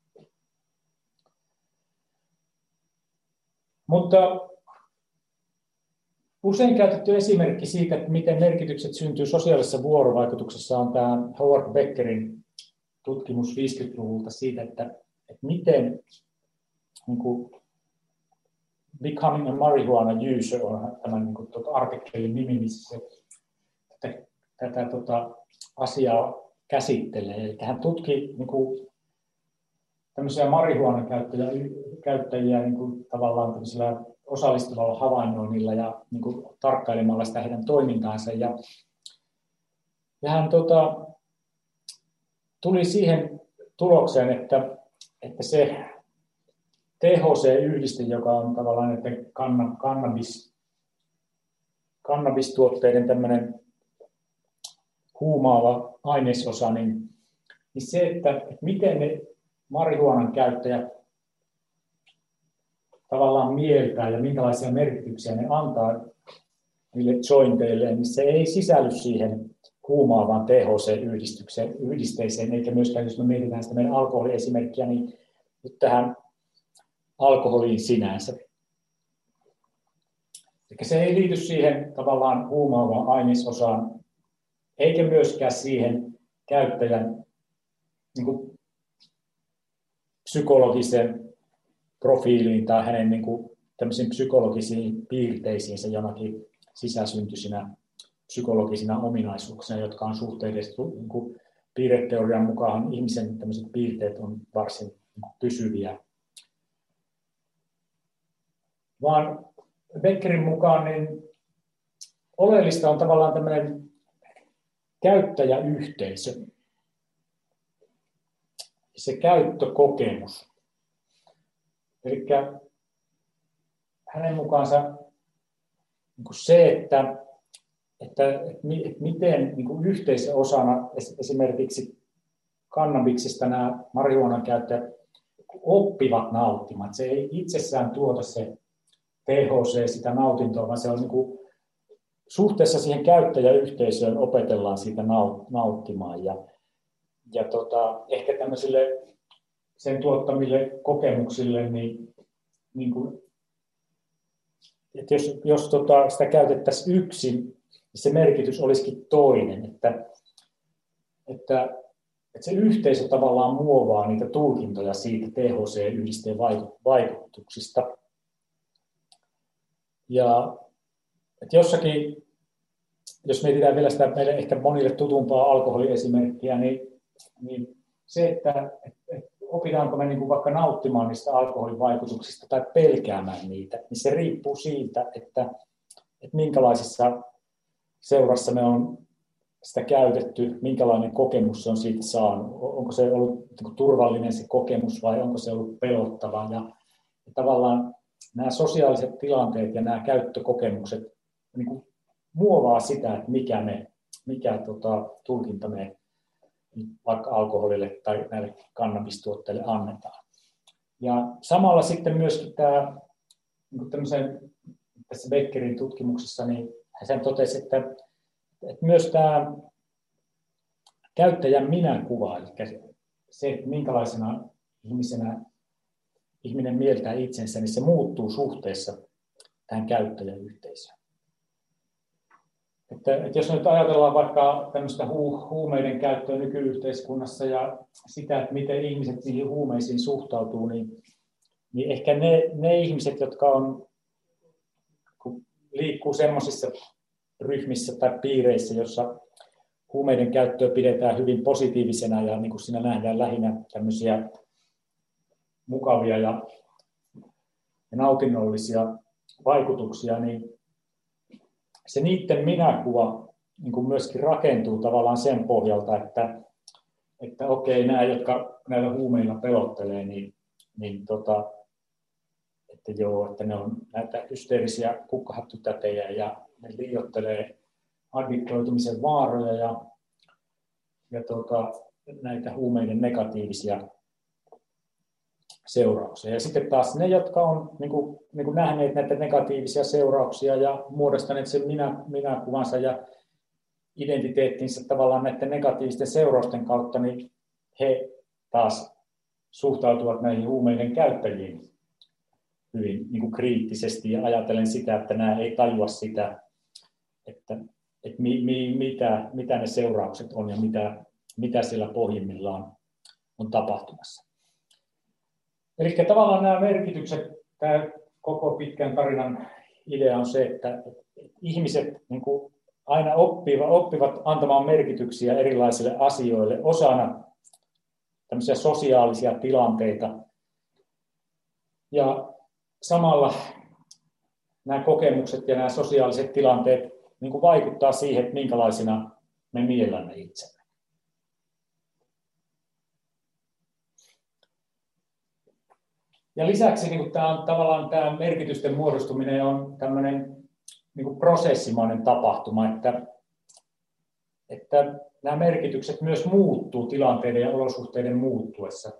Mutta usein käytetty esimerkki siitä, että miten merkitykset syntyy sosiaalisessa vuorovaikutuksessa, on tämä Howard Beckerin tutkimus viisikymmentäluvulta siitä, että, että miten niin kuin, Becoming a Marijuana User on tämän niin kuin, tuota, artikkelin nimi, missä se tätä, tätä tuota, asiaa käsittelee. Eli hän tutki niin kuin, tämmöisiä marihuanan käyttäjiä niin kuin, tavallaan tämmöisellä osallistuvalla havainnoinnilla ja niin kuin, tarkkailemalla sitä heidän toimintaansa. Ja, ja hän tota, tuli siihen tulokseen, että, että se T H C-yhdiste, joka on tavallaan näiden kannabis, kannabistuotteiden tämmöinen huumaava ainesosa, niin, niin se, että, että miten ne marihuonan käyttäjät tavallaan mieltää ja minkälaisia merkityksiä ne antaa niille jointeille, niin se ei sisälly siihen huumaavaan T H C-yhdisteeseen, eikä myöskään, jos me mietitään sitä meidän alkoholiesimerkkiä, niin nyt tähän alkoholiin sinänsä. Eli se ei liity siihen tavallaan huumaavaan ainesosaan, eikä myöskään siihen käyttäjän niin kuin psykologiseen profiiliin tai hänen niin kuin, tämmöisiin psykologisiin piirteisiinsä jonakin sisäsyntyisinä psykologisina ominaisuuksina, jotka on suhteellisesti niin kuin piirreteorian mukaan ihmisen tämmöiset piirteet on varsin niin kuin pysyviä. Vaan Beckerin mukaan niin oleellista on tavallaan tämmöinen käyttäjäyhteisö, se käyttökokemus. Eli hänen mukaansa niin kuin se, että, että, että miten niin kuin yhteisöosana esimerkiksi kannabiksista nämä marihuonan käyttäjät oppivat nauttimaan. Se ei itsessään tuota se T H C sitä nautintoa, vaan se on niin kuin suhteessa siihen käyttäjäyhteisöön opetellaan siitä nauttimaan. Ja, ja tota, ehkä tämmöisille sen tuottamille kokemuksille, niin, niin kuin, että jos, jos tota, sitä käytettäisiin yksin, niin se merkitys olisikin toinen, että, että, että se yhteisö tavallaan muovaa niitä tulkintoja siitä T H C-yhdisteen vaikutuksista. Ja että jossakin, jos mietitään vielä sitä meille ehkä monille tutumpaa alkoholiesimerkkiä, niin, niin se, että, että opitaanko me niin kuin vaikka nauttimaan niistä alkoholin vaikutuksista tai pelkäämään niitä, niin se riippuu siitä, että, että minkälaisessa seurassa me on sitä käytetty, minkälainen kokemus se on siitä saanut. Onko se ollut niin kuin turvallinen se kokemus vai onko se ollut pelottava. Ja, ja tavallaan nämä sosiaaliset tilanteet ja nämä käyttökokemukset niin kuin muovaa sitä, että mikä, me, mikä tota, tulkinta me vaikka alkoholille tai näille kannabistuotteille annetaan. Ja samalla sitten myöskin tämä, niin tämmöisen, tässä Beckerin tutkimuksessa, niin hän totesi, että, että myös tämä käyttäjän minäkuva, eli se, että minkälaisena ihmisenä ihminen mieltää itsensä, niin se muuttuu suhteessa tähän käyttäjäyhteisöön. Että, että jos nyt ajatellaan vaikka tämmöistä hu, huumeiden käyttöä nykyyhteiskunnassa ja sitä, että miten ihmiset niihin huumeisiin suhtautuu, niin, niin ehkä ne, ne ihmiset, jotka on, kun liikkuu semmoisissa ryhmissä tai piireissä, jossa huumeiden käyttöä pidetään hyvin positiivisena ja niin kuin siinä nähdään lähinnä tämmöisiä mukavia ja, ja nautinnollisia vaikutuksia, niin se niiden minäkuva niin kuin myöskin rakentuu tavallaan sen pohjalta, että, että okei, nämä, jotka näillä huumeilla pelottelee, niin, niin tota, että joo, että ne on näitä hysteerisiä kukkahattutätejä ja ne liioittelee addiktoitumisen vaaroja ja, ja tota, näitä huumeiden negatiivisia seurauksia. Ja sitten taas ne, jotka on niin kuin, niin kuin nähneet näitä negatiivisia seurauksia ja muodostaneet sen minä, minäkuvansa ja identiteettinsä tavallaan näiden negatiivisten seurausten kautta, niin he taas suhtautuvat näihin huumeiden käyttäjiin hyvin niin kuin kriittisesti ja ajatellen sitä, että nämä ei tajua sitä, että, että mi, mi, mitä, mitä ne seuraukset on ja mitä, mitä siellä pohjimmillaan on tapahtumassa. Eli tavallaan nämä merkitykset, tämä koko pitkän tarinan idea on se, että ihmiset niin kuin aina oppivat, oppivat antamaan merkityksiä erilaisille asioille osana tämmöisiä sosiaalisia tilanteita. Ja samalla nämä kokemukset ja nämä sosiaaliset tilanteet niin kuin vaikuttaa siihen, että minkälaisina me miellämme itsemme. Ja lisäksi niin kuin tämä, on, tavallaan tämä merkitysten muodostuminen on tämmöinen niin kuin prosessimainen tapahtuma, että, että nämä merkitykset myös muuttuu tilanteiden ja olosuhteiden muuttuessa.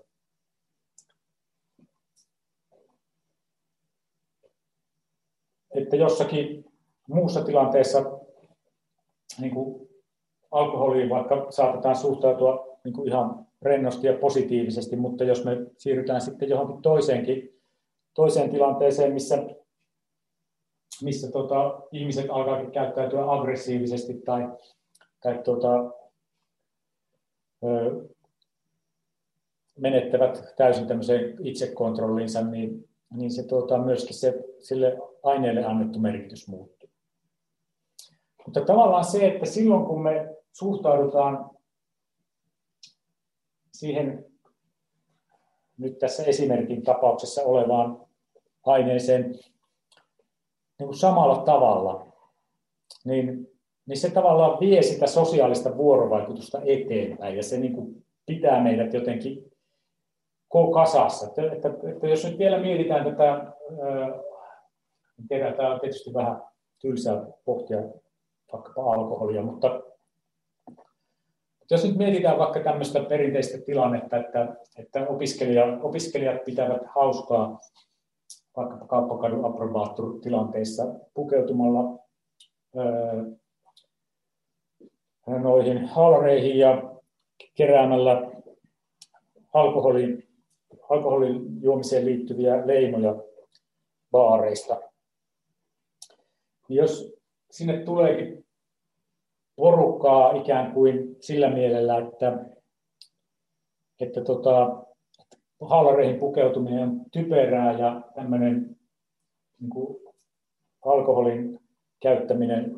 Että jossakin muussa tilanteessa niin kuin alkoholiin vaikka saatetaan suhtautua niin kuin ihan rennosti ja positiivisesti, mutta jos me siirrytään sitten johonkin toiseenkin, toiseen tilanteeseen, missä, missä tota, ihmiset alkaakin käyttäytyä aggressiivisesti tai, tai tota, ö, menettävät täysin tämmöiseen itsekontrolliinsa, niin, niin se tota, myöskin se, sille aineelle annettu merkitys muuttuu. Mutta tavallaan se, että silloin kun me suhtaudutaan siihen nyt tässä esimerkin tapauksessa olevaan aineeseen niin kuin samalla tavalla, niin, niin se tavallaan vie sitä sosiaalista vuorovaikutusta eteenpäin ja se niin kuin pitää meidät jotenkin kasassa. Että, että, että jos nyt vielä mietitään tätä, tiedän, tämä on tietysti vähän tylsää pohtia vaikkapa alkoholia, mutta jos nyt mietitään vaikka tämmöistä perinteistä tilannetta, että, että opiskelija, opiskelijat pitävät hauskaa vaikkapa Kauppakadun approbaattoritilanteissa pukeutumalla öö, noihin haalareihin ja keräämällä alkoholin, alkoholin juomiseen liittyviä leimoja baareista. Jos sinne tuleekin porukkaa ikään kuin sillä mielellä, että, että tota, haalareihin pukeutuminen on typerää ja tämmöinen niin kuin alkoholin käyttäminen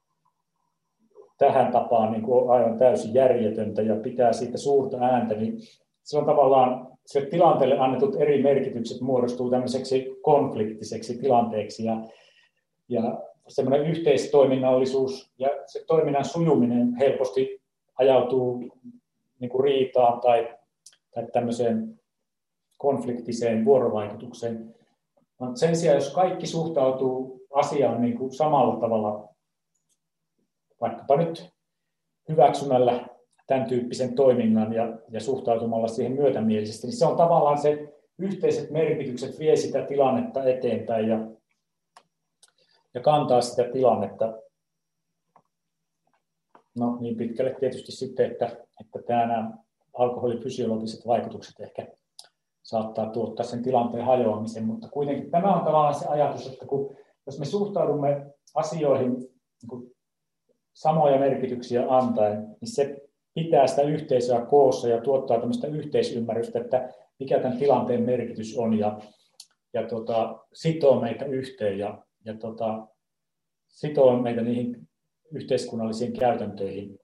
tähän tapaan niin kuin aivan täysin järjetöntä ja pitää siitä suurta ääntä, niin se on tavallaan se tilanteelle annetut eri merkitykset muodostuu tämmöiseksi konfliktiseksi tilanteeksi ja, ja semmoinen yhteistoiminnallisuus ja se toiminnan sujuminen helposti ajautuu niin kuin riitaan tai, tai tämmöiseen konfliktiseen vuorovaikutukseen. Sen sijaan, jos kaikki suhtautuu asiaan niin kuin samalla tavalla, vaikkapa nyt hyväksymällä tämän tyyppisen toiminnan ja, ja suhtautumalla siihen myötämielisesti, niin se on tavallaan se yhteiset merkitykset vie sitä tilannetta eteenpäin ja, ja kantaa sitä tilannetta no, niin pitkälle tietysti sitten, että, että tämä alkoholifysiologiset vaikutukset ehkä saattaa tuottaa sen tilanteen hajoamisen, mutta kuitenkin tämä on tavallaan se ajatus, että kun, jos me suhtaudumme asioihin niin kuin samoja merkityksiä antaen, niin se pitää sitä yhteisöä koossa ja tuottaa tämmöistä yhteisymmärrystä, että mikä tämän tilanteen merkitys on ja, ja tota, sitoo meitä yhteen ja, ja tota, sitoo meitä niihin yhteiskunnallisiin käytäntöihin,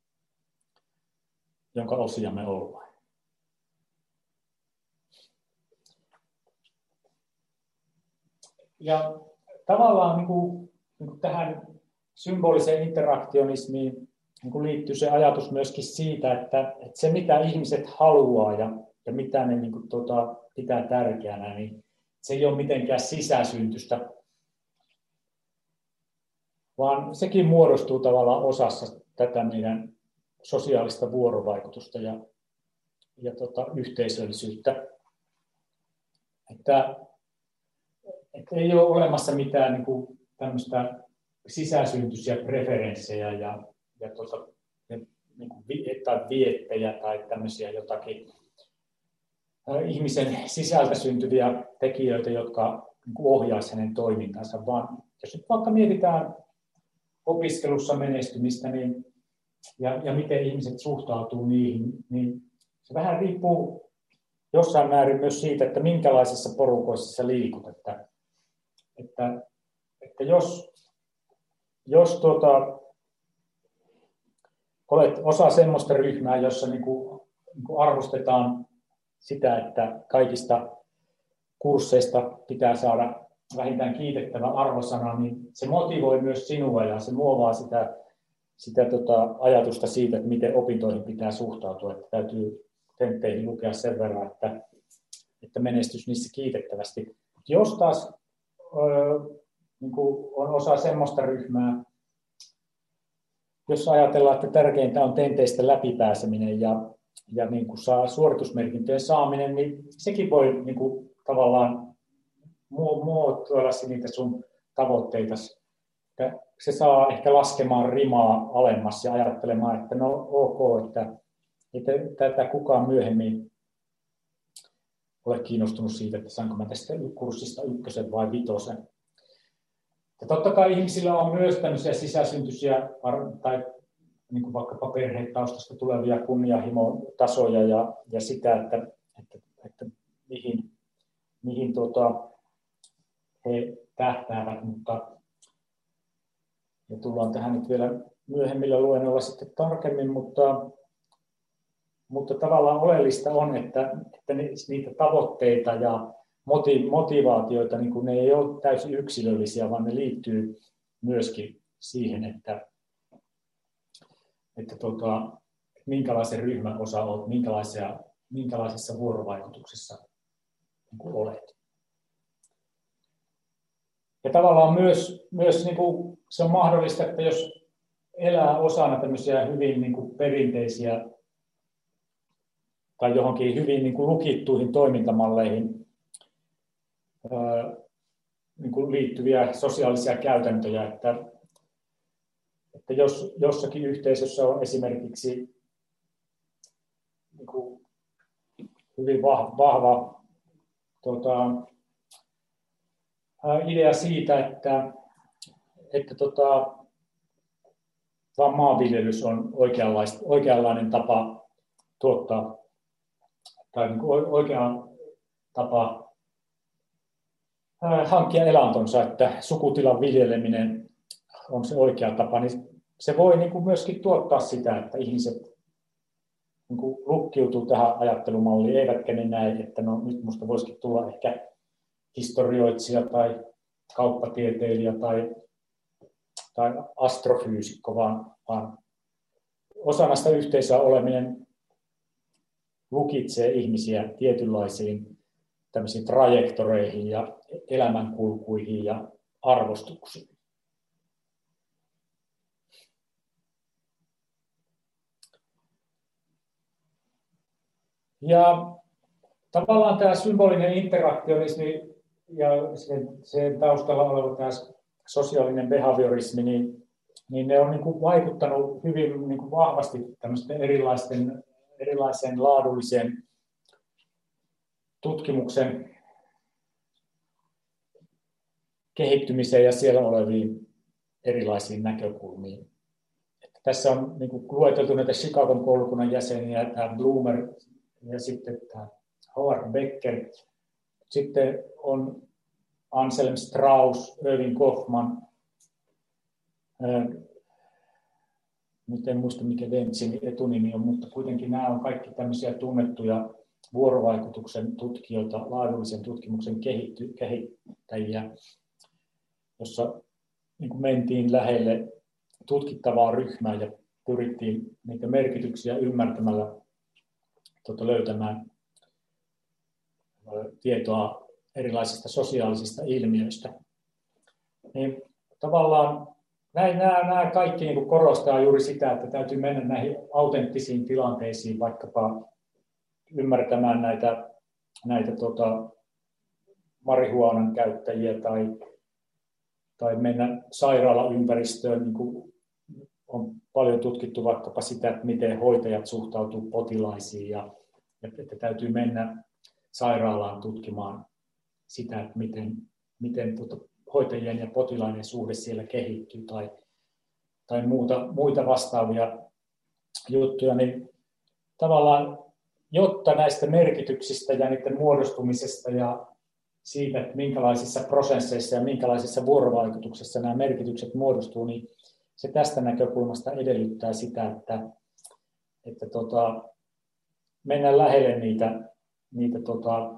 jonka osia me ollaan. Ja tavallaan niin kuin, niin kuin tähän symboliseen interaktionismiin niin kuin liittyy se ajatus myöskin siitä, että, että se mitä ihmiset haluaa ja, ja mitä ne niin kuin, tuota, pitää tärkeänä, niin se ei ole mitenkään sisäsyntystä, vaan sekin muodostuu tavallaan osassa tätä meidän sosiaalista vuorovaikutusta ja, ja tota, yhteisöllisyyttä. Että, että ei ole olemassa mitään niin kuin, tämmöistä sisäsyntyisiä preferenssejä ja, ja, tota, ja niin kuin, tai viettejä tai tämmöisiä jotakin äh, ihmisen sisältä syntyviä tekijöitä, jotka niin kuin ohjaisivat hänen toimintansa, vaan jos nyt vaikka mietitään opiskelussa menestymistä niin, ja, ja miten ihmiset suhtautuu niihin, niin se vähän riippuu jossain määrin myös siitä, että minkälaisissa porukoissa sä liikut. Että, että, että jos, jos tuota, olet osa semmoista ryhmää, jossa niin kuin, niin kuin arvostetaan sitä, että kaikista kursseista pitää saada vähintään kiitettävä arvosana, niin se motivoi myös sinua ja se muovaa sitä, sitä tota, ajatusta siitä, että miten opintoihin pitää suhtautua. Että täytyy tentteihin lukea sen verran, että, että menestys niissä kiitettävästi. Jos taas öö, niin kuin on osa semmoista ryhmää, jos ajatellaan, että tärkeintä on tenteistä läpipääseminen ja, ja niin kuin saa suoritusmerkintöjen saaminen, niin sekin voi niin kuin tavallaan muotoilla niitä sun tavoitteita. Se saa ehkä laskemaan rimaa alemmas ja ajattelemaan, että no ok, että ei tätä kukaan myöhemmin ole kiinnostunut siitä, että saanko mä tästä kurssista ykkösen vai vitosen. Ja totta kai ihmisillä on myös tämmöisiä sisäsyntyisiä tai niin kuin vaikkapa perhetaustasta tulevia kunnianhimotasoja ja, ja sitä, että, että, että mihin, mihin tota, he tähtäävät, mutta ja tullaan tähän nyt vielä myöhemmillä luennoilla sitten tarkemmin, mutta, mutta tavallaan oleellista on, että, että niitä tavoitteita ja motivaatioita, niin kuin ne ei ole täysin yksilöllisiä, vaan ne liittyy myöskin siihen, että, että tota, minkälaisen ryhmän osa olet, minkälaisia, minkälaisessa vuorovaikutuksessa niin kuin olet. Ja tavallaan myös, myös niin kuin se on mahdollista, että jos elää osana tämmöisiä hyvin niin kuin perinteisiä tai johonkin hyvin niin kuin lukittuihin toimintamalleihin ää, niin kuin liittyviä sosiaalisia käytäntöjä, että, että jos jossakin yhteisössä on esimerkiksi niin kuin hyvin vahva, vahva tuota, idea siitä, että, että tota, vaan maanviljelys on oikeanlainen tapa tuottaa tai niin kuin oikea tapa hankkia elantonsa, että sukutilan viljeleminen on se oikea tapa, niin se voi niin kuin myöskin tuottaa sitä, että ihmiset niin kuin lukkiutuu tähän ajattelumalliin, eivätkä ne näe, että no, nyt musta voisikin tulla ehkä historioitsija tai kauppatieteilijä tai, tai astrofyysikko, vaan, vaan osana sitä yhteisöä oleminen lukitsee ihmisiä tietynlaisiin tämmöisiin trajektoreihin ja elämänkulkuihin ja arvostuksiin. Ja tavallaan tämä symbolinen interaktionismi ja sen, sen taustalla oleva tämä sosiaalinen behaviorismi, niin, niin ne on niin kuin vaikuttanut hyvin niin kuin vahvasti tämmöisten erilaisten, erilaiseen laadulliseen tutkimuksen kehittymiseen ja siellä oleviin erilaisiin näkökulmiin. Että tässä on niin kuin lueteltu näitä Chicagon koulukunnan jäseniä, tämä Bloomer ja sitten tämä Howard Becker. Sitten on Anselm Strauss, Irving Goffman, nyt en muista mikä Dentsin etunimi on, mutta kuitenkin nämä on kaikki tämmöisiä tunnettuja vuorovaikutuksen tutkijoita, laadullisen tutkimuksen kehittäjiä, jossa niin kuin mentiin lähelle tutkittavaa ryhmää ja pyrittiin niitä merkityksiä ymmärtämällä tuota, löytämään tietoa erilaisista sosiaalisista ilmiöistä. Niin tavallaan nämä, nämä kaikki niin kuin korostaa juuri sitä, että täytyy mennä näihin autenttisiin tilanteisiin, vaikkapa ymmärtämään näitä, näitä tota, marihuanan käyttäjiä tai, tai mennä sairaalaympäristöön. Niin kuin on paljon tutkittu vaikkapa sitä, että miten hoitajat suhtautuu potilaisiin ja että täytyy mennä sairaalaan tutkimaan sitä, että miten, miten tuota, hoitajien ja potilaiden suhde siellä kehittyy tai, tai muuta, muita vastaavia juttuja, niin tavallaan jotta näistä merkityksistä ja niiden muodostumisesta ja siitä, että minkälaisissa prosesseissa ja minkälaisissa vuorovaikutuksissa nämä merkitykset muodostuu, niin se tästä näkökulmasta edellyttää sitä, että, että tota, mennään lähelle niitä, niitä tota,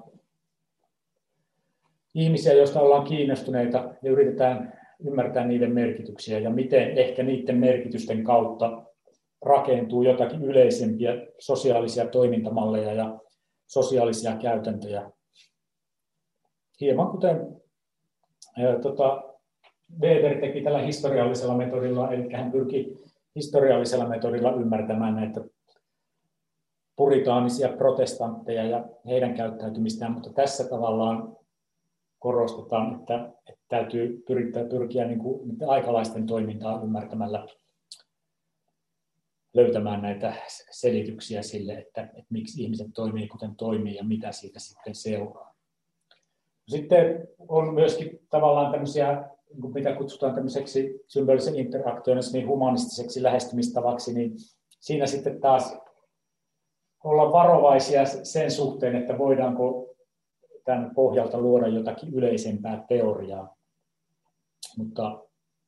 ihmisiä, joista ollaan kiinnostuneita ja yritetään ymmärtää niiden merkityksiä ja miten ehkä niiden merkitysten kautta rakentuu jotakin yleisempiä sosiaalisia toimintamalleja ja sosiaalisia käytäntöjä. Hieman kuten ää, tota, Weber teki tällä historiallisella metodilla, eli hän pyrki historiallisella metodilla ymmärtämään näitä puritaanisia protestantteja ja heidän käyttäytymistään, mutta tässä tavallaan korostetaan, että, että täytyy pyrkiä, pyrkiä niin kuin aikalaisten toimintaa ymmärtämällä löytämään näitä selityksiä sille, että, että miksi ihmiset toimii kuten toimii ja mitä siitä sitten seuraa. Sitten on myöskin tavallaan tämmöisiä, mitä kutsutaan tämmöiseksi symbolisen interaktionismin humanistiseksi lähestymistavaksi, niin siinä sitten taas olla varovaisia sen suhteen, että voidaanko tämän pohjalta luoda jotakin yleisempää teoriaa. Mutta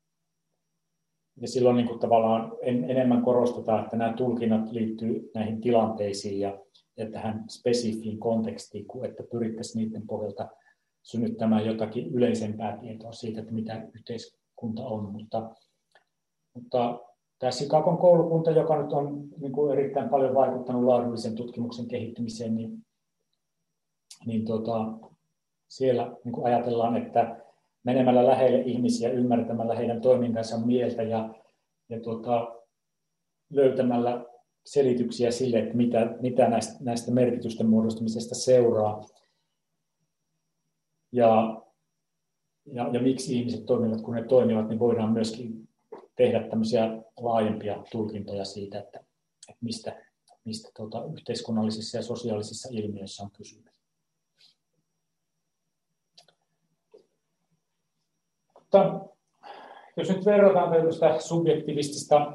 ja silloin niin kuin tavallaan en, enemmän korostetaan, että nämä tulkinnat liittyy näihin tilanteisiin ja, ja tähän spesifiin kontekstiin, kuin että pyrittäisiin niiden pohjalta synnyttämään jotakin yleisempää tietoa siitä, että mitä yhteiskunta on. Mutta, mutta tämä Chicagon koulukunta, joka nyt on niin kuin erittäin paljon vaikuttanut laadullisen tutkimuksen kehittymiseen, niin, niin tota, siellä niin kuin ajatellaan, että menemällä lähelle ihmisiä, ymmärtämällä heidän toimintansa mieltä ja, ja tuota, löytämällä selityksiä sille, että mitä, mitä näistä, näistä merkitysten muodostumisesta seuraa ja, ja, ja miksi ihmiset toimivat, kun ne toimivat, niin voidaan myöskin tehdä tämmöisiä laajempia tulkintoja siitä, että, että mistä, mistä tuota, yhteiskunnallisissa ja sosiaalisissa ilmiöissä on kysymys. Mutta jos nyt verrataan tällaista subjektivistista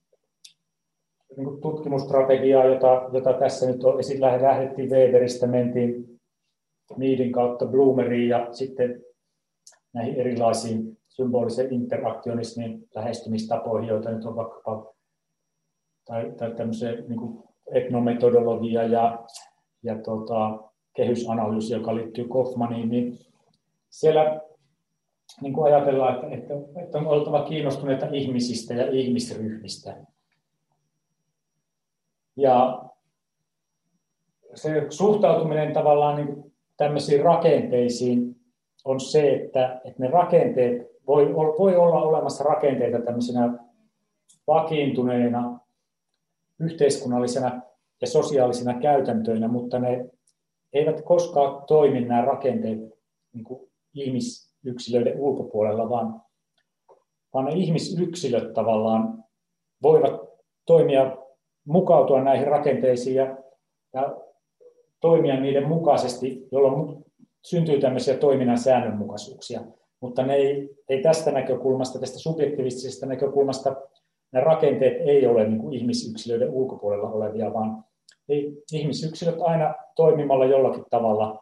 niin tutkimusstrategiaa, jota, jota tässä nyt on esillä, lähdettiin Weberistä, mentiin Meadin kautta Blumeriin ja sitten näihin erilaisiin symbolisen interaktionismin lähestymistapoihin, joita nyt on vaikkapa tai, tai tämmöiseen niin kuin etnometodologia ja, ja tota, kehysanalyysi, joka liittyy Kaufmaniin, niin siellä niin kuin ajatellaan, että, että, että on oltava kiinnostuneita ihmisistä ja ihmisryhmistä. Ja se suhtautuminen tavallaan niin tämmöisiin rakenteisiin on se, että, että ne rakenteet, voi, voi olla olemassa rakenteita tämmöisenä vakiintuneina yhteiskunnallisena ja sosiaalisena käytäntöinä, mutta ne eivät koskaan toimi nämä rakenteet niin kuin ihmisyksilöiden ulkopuolella, vaan, vaan ne ihmisyksilöt tavallaan voivat toimia, mukautua näihin rakenteisiin ja, ja toimia niiden mukaisesti, jolloin syntyy tämmöisiä toiminnan säännönmukaisuuksia. Mutta ne ei, ei tästä näkökulmasta, tästä subjektiivisesta näkökulmasta, ne rakenteet ei ole niin kuin ihmisyksilöiden ulkopuolella olevia, vaan ihmisyksilöt aina toimimalla jollakin tavalla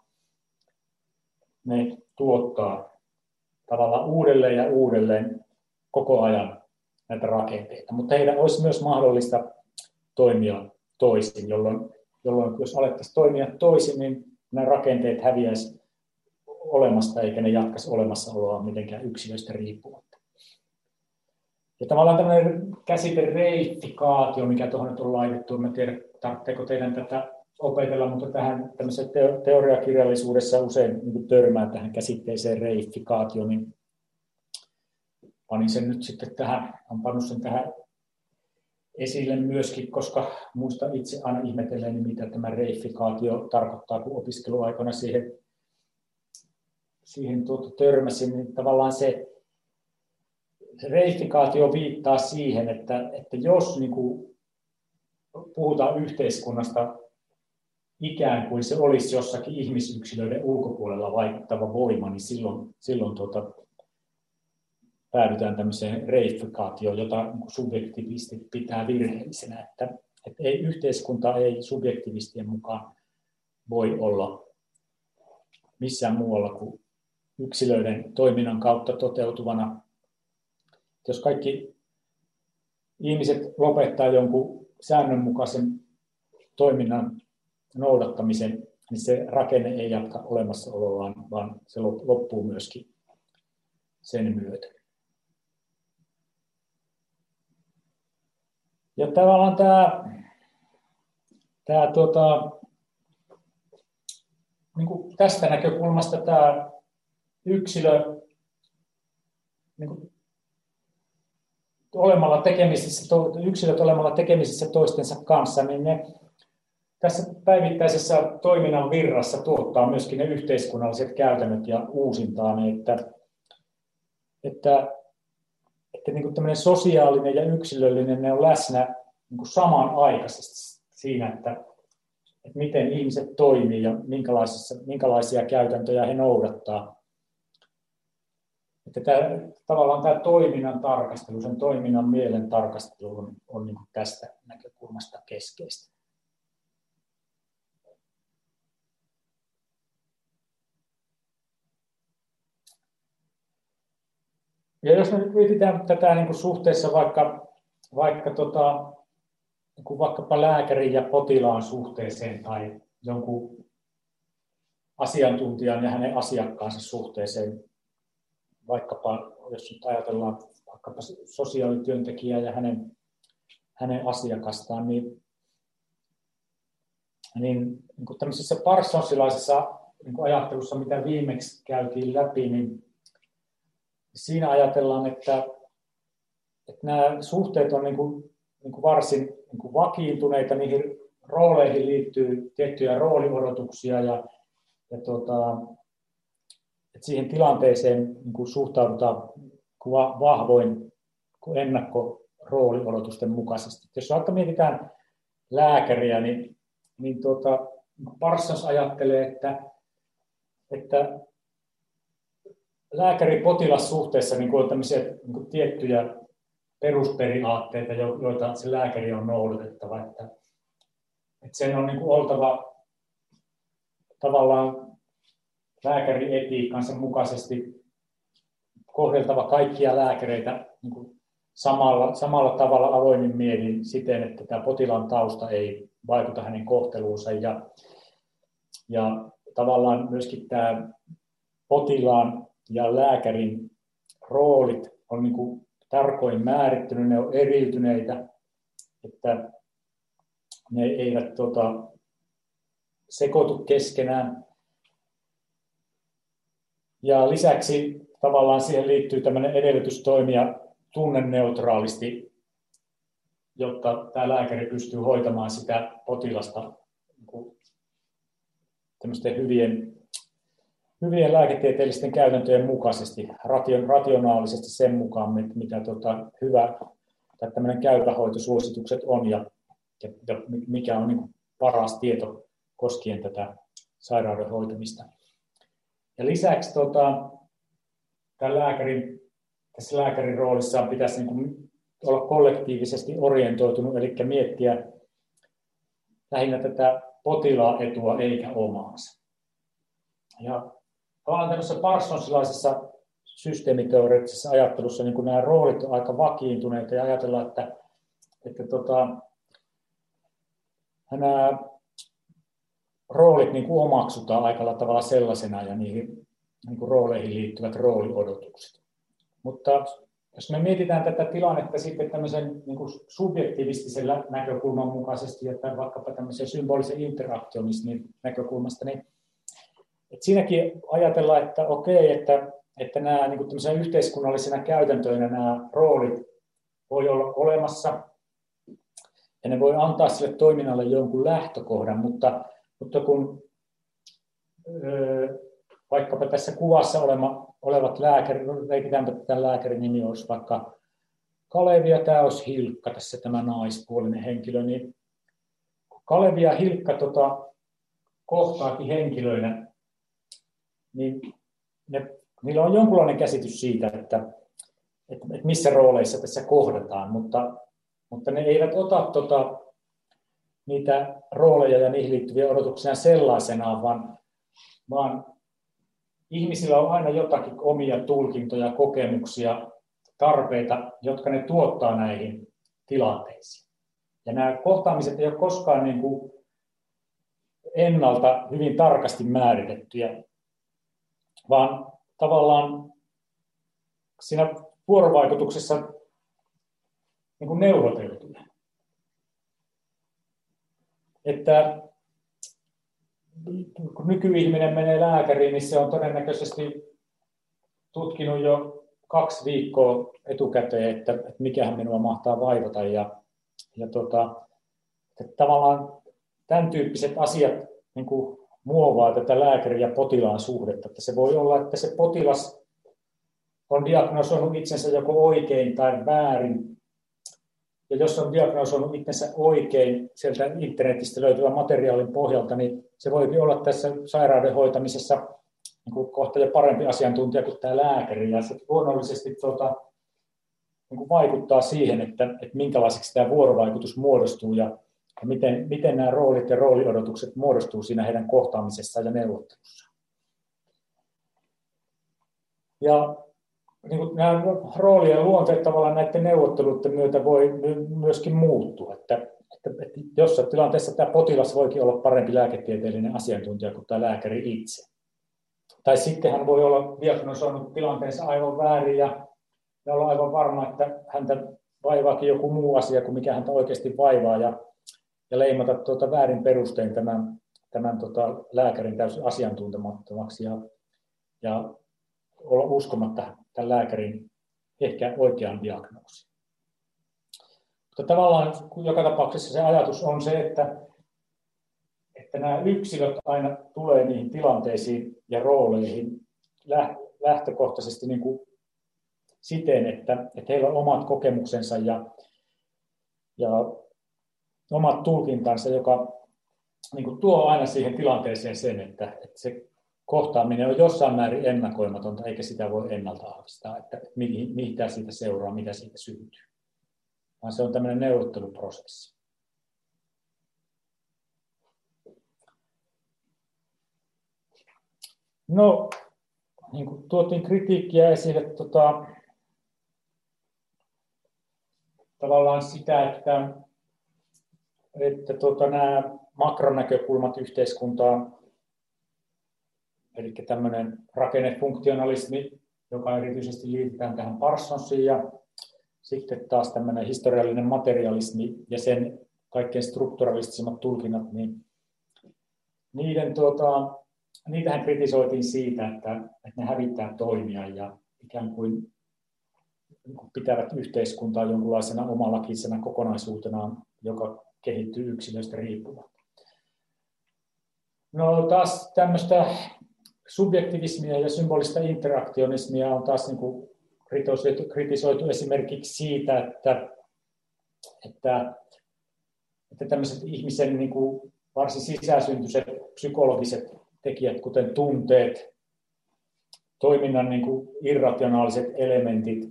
ne tuottaa tavallaan uudelleen ja uudelleen koko ajan näitä rakenteita. Mutta heidän olisi myös mahdollista toimia toisin, jolloin, jolloin jos alettaisiin toimia toisin, niin nämä rakenteet häviäisi olemasta eikä ne jatkaisi olemassaoloa mitenkään yksilöistä riippumatta. Ja tavallaan tämmöinen käsite reifikaatio, mikä tuohon nyt on laitettu, en tiedä, tarvitseeko teidän tätä opetella, mutta tähän tämmöisessä teoriakirjallisuudessa usein niin törmää tähän käsitteeseen reifikaatio, niin panin sen nyt sitten tähän, olen pannut sen tähän esille myöskin, koska muista itse aina ihmetellen, mitä tämä reifikaatio tarkoittaa, kun opiskeluaikana siihen, siihen tuota, törmäsin, niin tavallaan se, se reifikaatio viittaa siihen, että, että jos niin kuin puhutaan yhteiskunnasta ikään kuin se olisi jossakin ihmisyksilöiden ulkopuolella vaikuttava voima, niin silloin, silloin tuota, päädytään tämmöiseen reifikaatioon, jota subjektivistit pitää virheellisenä, että, että ei, yhteiskunta ei subjektivistien mukaan voi olla missään muualla kuin yksilöiden toiminnan kautta toteutuvana. Jos kaikki ihmiset lopettaa jonkun säännönmukaisen toiminnan noudattamisen, niin se rakenne ei jatka olemassaoloaan, vaan se loppuu myöskin sen myötä. Ja tavallaan tämä, tämä tuota, niin kuin tästä näkökulmasta tämä yksilö niin kuin olemalla tekemisissä, yksilöt olemalla tekemisissä toistensa kanssa, niin ne tässä päivittäisessä toiminnan virrassa tuottaa myöskin ne yhteiskunnalliset käytännöt ja uusintaa ne, että, että, että niin kuin tämmöinen sosiaalinen ja yksilöllinen ne on läsnä niin kuin samanaikaisesti siinä, että, että miten ihmiset toimii ja minkälaisia käytäntöjä he noudattaa. Että tämä, tavallaan tämä toiminnan tarkastelu, sen toiminnan mielen tarkastelu on, on niin kuin tästä näkökulmasta keskeistä. Ja jos me nyt mietitään tätä niin kuin suhteessa vaikka, vaikka, tota, niin kuin vaikkapa lääkärin ja potilaan suhteeseen tai jonkun asiantuntijan ja hänen asiakkaansa suhteeseen, vaikkapa jos nyt ajatellaan vaikkapa sosiaalityöntekijää ja hänen, hänen asiakastaan, niin, niin, niin kuin tämmöisessä parsonsilaisessa niin kuin ajattelussa, mitä viimeksi käytiin läpi, niin siinä ajatellaan, että, että nämä suhteet on niin kuin, niin kuin varsin niin kuin vakiintuneita, niihin rooleihin liittyy tiettyjä rooliodotuksia ja, ja tuota, että siihen tilanteeseen niin kuin suhtaudutaan vahvoin ennakko-rooliodotusten mukaisesti. Jos vaikka mietitään lääkäriä, niin, niin tuota, Parsons ajattelee, että, että lääkäri-potilassuhteessa niin on tämmöisiä niin kuin tiettyjä perusperiaatteita, joita se lääkäri on noudatettava. Että, että sen on niin kuin oltava tavallaan lääkärietiikkansa mukaisesti kohdeltava kaikkia lääkäreitä niin kuin samalla, samalla tavalla avoimin mielin siten, että tämä potilaan tausta ei vaikuta hänen kohteluunsa. Ja, ja tavallaan myöskin tämä potilaan ja lääkärin roolit on niin kuin tarkoin määrittynyt, ne on eriytyneitä, että ne eivät tota, sekoitu keskenään. Ja lisäksi tavallaan siihen liittyy tämmöinen edellytys toimia tunneneutraalisti, jotta tämä lääkäri pystyy hoitamaan sitä potilasta niin kuin tämmöisten hyvien hyvien lääketieteellisten käytäntöjen mukaisesti, rationaalisesti sen mukaan, mitä tota, hyvä tai tämmöinen käypähoitosuositukset on ja, ja, ja mikä on niin kuin paras tieto koskien tätä sairauden hoitamista. Ja lisäksi tota, tämän lääkärin, tässä lääkärin roolissaan pitäisi niin kuin olla kollektiivisesti orientoitunut, eli miettiä lähinnä tätä potilaan etua eikä omaansa. Ja tavallaan tämmöisessä parsonsilaisessa systeemiteoreettisessa ajattelussa niin kun nämä roolit ovat aika vakiintuneita ja ajatellaan, että, että tota, nämä roolit niin kuin omaksutaan aika tavalla sellaisena ja niihin niin kuin rooleihin liittyvät rooliodotukset. Mutta jos me mietitään tätä tilannetta sitten tämmöisen niin kuin subjektivistisen näkökulman mukaisesti, että vaikkapa tämmöisen symbolisen interaktionismin näkökulmasta, niin että siinäkin ajatellaan, että okei, että, että nämä niin kuin yhteiskunnallisena käytäntöinä nämä roolit voi olla olemassa ja ne voi antaa sille toiminnalle jonkun lähtökohdan, mutta, mutta kun öö, vaikkapa tässä kuvassa olema, olevat lääkärit, leikitäänpä tämän lääkärin nimi olisi vaikka Kalevi ja tämä olisi Hilkka, tässä tämä naispuolinen henkilö, niin kun Kalevi ja Hilkka tota, kohtaakin henkilöinä, niin ne, niillä on jonkunlainen käsitys siitä, että, että, että missä rooleissa tässä kohdataan, mutta, mutta ne eivät ota tota, niitä rooleja ja niihin liittyviä odotuksia sellaisenaan, vaan, vaan ihmisillä on aina jotakin omia tulkintoja, kokemuksia, tarpeita, jotka ne tuottaa näihin tilanteisiin. Ja nämä kohtaamiset ei ole koskaan niin kuin ennalta hyvin tarkasti määritettyjä, vaan tavallaan siinä vuorovaikutuksessa niin kuin neuvoteltuja. Että kun nykyihminen menee lääkäriin, niin se on todennäköisesti tutkinut jo kaksi viikkoa etukäteen, että, että mikähän minua mahtaa vaivata. Ja, ja tota, että tavallaan tämän tyyppiset asiat niin kuin muovaa tätä lääkärin ja potilaan suhdetta. Että se voi olla, että se potilas on diagnosoinut itsensä joko oikein tai väärin. Ja jos on diagnosoinut itsensä oikein sieltä internetistä löytyvän materiaalin pohjalta, niin se voi olla tässä sairauden hoitamisessa niin kuin kohta jo parempi asiantuntija kuin tämä lääkäri. Ja se luonnollisesti tuota, niin kuin vaikuttaa siihen, että, että minkälaiseksi tämä vuorovaikutus muodostuu ja, ja miten, miten nämä roolit ja rooliodotukset muodostuu siinä heidän kohtaamisessaan ja neuvottelussa. Ja niin kuin nämä roolien luonteet tavallaan näiden neuvotteluiden myötä voi myöskin muuttua. Että, että, että jossain tilanteessa tämä potilas voikin olla parempi lääketieteellinen asiantuntija kuin tämä lääkäri itse. Tai sitten hän voi olla diagnosoinut tilanteensa aivan väärin ja, ja olla aivan varma, että häntä vaivaakin joku muu asia kuin mikä häntä oikeasti vaivaa ja, ja leimata tuota väärin perustein tämän, tämän tota lääkärin täysin asiantuntemattomaksi ja, ja olla uskomatta tämän lääkärin ehkä oikean diagnoosin. Mutta tavallaan joka tapauksessa se ajatus on se, että, että nämä yksilöt aina tulee niihin tilanteisiin ja rooleihin lähtökohtaisesti niin kuin siten, että, että heillä on omat kokemuksensa ja, ja omat tulkintansa, joka niin kuin tuo aina siihen tilanteeseen sen, että, että se kohtaaminen on jossain määrin ennakoimatonta, eikä sitä voi ennalta aavistaa, että mitä siitä seuraa, mitä siitä syntyy. Vaan se on tämmöinen neuvotteluprosessi. No, niin kuin tuotiin kritiikkiä esille, tota, tavallaan sitä, että, että tota, nämä makronäkökulmat yhteiskuntaan, eli tämmöinen rakennefunktionalismi, joka erityisesti liitetään tähän Parsonsiin, ja sitten taas tämmöinen historiallinen materialismi ja sen kaikkein strukturalistisimmat tulkinnat, niin niiden, tuota, niitähän kritisoitiin siitä, että, että ne hävittää toimia ja ikään kuin pitävät yhteiskuntaa jonkunlaisena omalakisena kokonaisuutenaan, joka kehittyy yksilöistä riippumatta. No taas tämmöistä subjektivismia ja symbolista interaktionismia on taas niin kuin kritisoitu esimerkiksi siitä, että, että, että tämmöiset ihmisen niin kuin varsin sisäsyntyiset psykologiset tekijät, kuten tunteet, toiminnan niin kuin irrationaaliset elementit,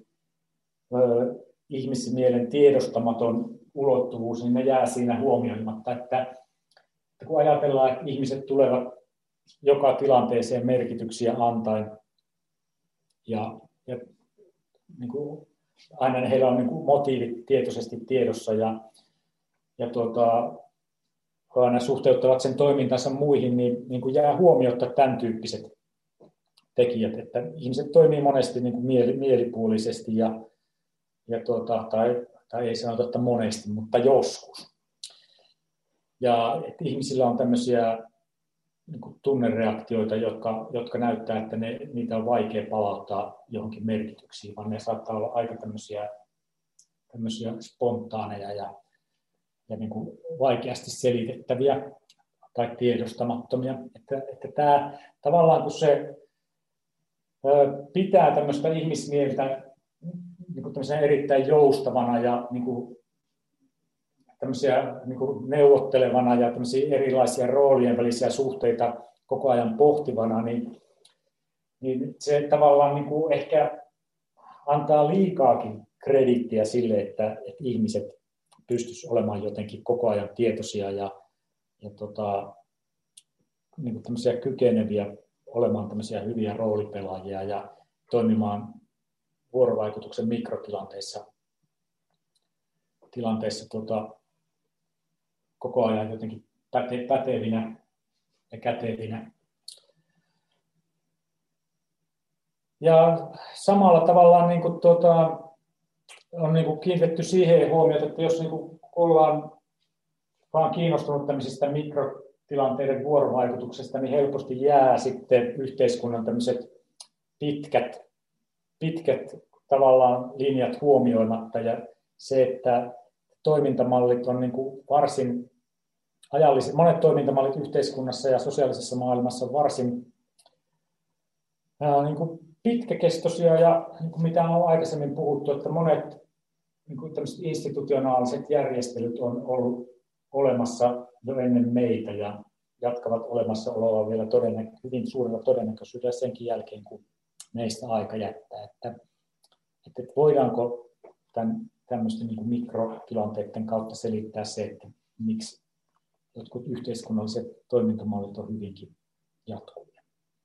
ihmismielen tiedostamaton ulottuvuus, niin ne jää siinä huomioimatta. Että, että kun ajatellaan, että ihmiset tulevat joka tilanteeseen merkityksiä antaen ja, ja niin kuin aina heillä on niin kuin motiivit tietoisesti tiedossa ja, ja tuota, aina suhteuttavat sen toimintansa muihin, niin, niin kuin jää huomiotta tämän tyyppiset tekijät, että ihmiset toimii monesti niin kuin mielipuolisesti ja, ja tuota, tai, tai ei sanota, että monesti, mutta joskus. Ja että ihmisillä on tämmöisiä niin kuin tunnereaktioita, jotka, jotka näyttää, että ne, niitä on vaikea palauttaa johonkin merkityksiin, vaan ne saattaa olla aika tämmöisiä, tämmöisiä spontaaneja ja, ja niin kuin vaikeasti selitettäviä tai tiedostamattomia. Että, että tämä tavallaan, kun se pitää tämmöistä ihmismieltä niin kuin erittäin joustavana ja niin kuin tämmöisiä niin kuin neuvottelevana ja tämmöisiä erilaisia roolien välisiä suhteita koko ajan pohtivana, niin, niin se tavallaan niin kuin ehkä antaa liikaakin krediittiä sille, että, että ihmiset pystyisivät olemaan jotenkin koko ajan tietoisia ja, ja tota, niin kuin tämmöisiä kykeneviä olemaan tämmöisiä hyviä roolipelaajia ja toimimaan vuorovaikutuksen mikrotilanteissa tilanteissa, tota, koko ajan jotenkin päte, pätevinä ja kätevinä. Ja samalla tavallaan niin kuin, tuota, on niin kuin kiinnitetty siihen huomiota, että jos niin kuin ollaan vaan kiinnostunut tämmöisistä mikrotilanteiden vuorovaikutuksesta, niin helposti jää sitten yhteiskunnan tämmöiset pitkät pitkät tavallaan linjat huomioimatta ja se, että toimintamallit on niin kuin varsin ajalliset, monet toimintamallit yhteiskunnassa ja sosiaalisessa maailmassa on varsin ää, niin kuin pitkäkestoisia ja niin kuin mitä on aikaisemmin puhuttu, että monet niin kuin tämmöiset institutionaaliset järjestelyt on ollut olemassa jo ennen meitä ja jatkavat olemassaoloa vielä todennä- hyvin suurella todennäköisyydellä senkin jälkeen, kun meistä aika jättää. Että, että voidaanko tämän, tämmöisten niin kuin mikrotilanteiden kautta selittää se, että miksi jotkut yhteiskunnalliset toimintamallit on hyvinkin jatkuvia.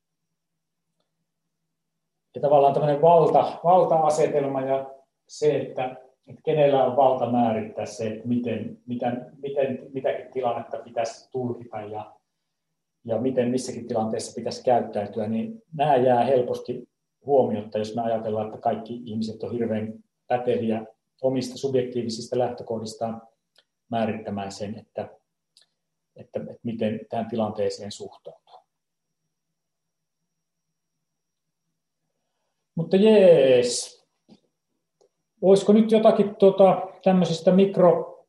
Ja tavallaan tämmöinen valta, valta-asetelma ja se, että, että kenellä on valta määrittää se, että miten, miten, miten mitäkin tilannetta pitäisi tulkita ja, ja miten missäkin tilanteessa pitäisi käyttäytyä, niin nämä jää helposti huomiotta, jos me ajatellaan, että kaikki ihmiset on hirveän päteviä omista subjektiivisista lähtökohdistaan määrittämään sen, että, että, että miten tähän tilanteeseen suhtautuu. Mutta jees, olisiko nyt jotakin tuota, tämmöisistä mikro-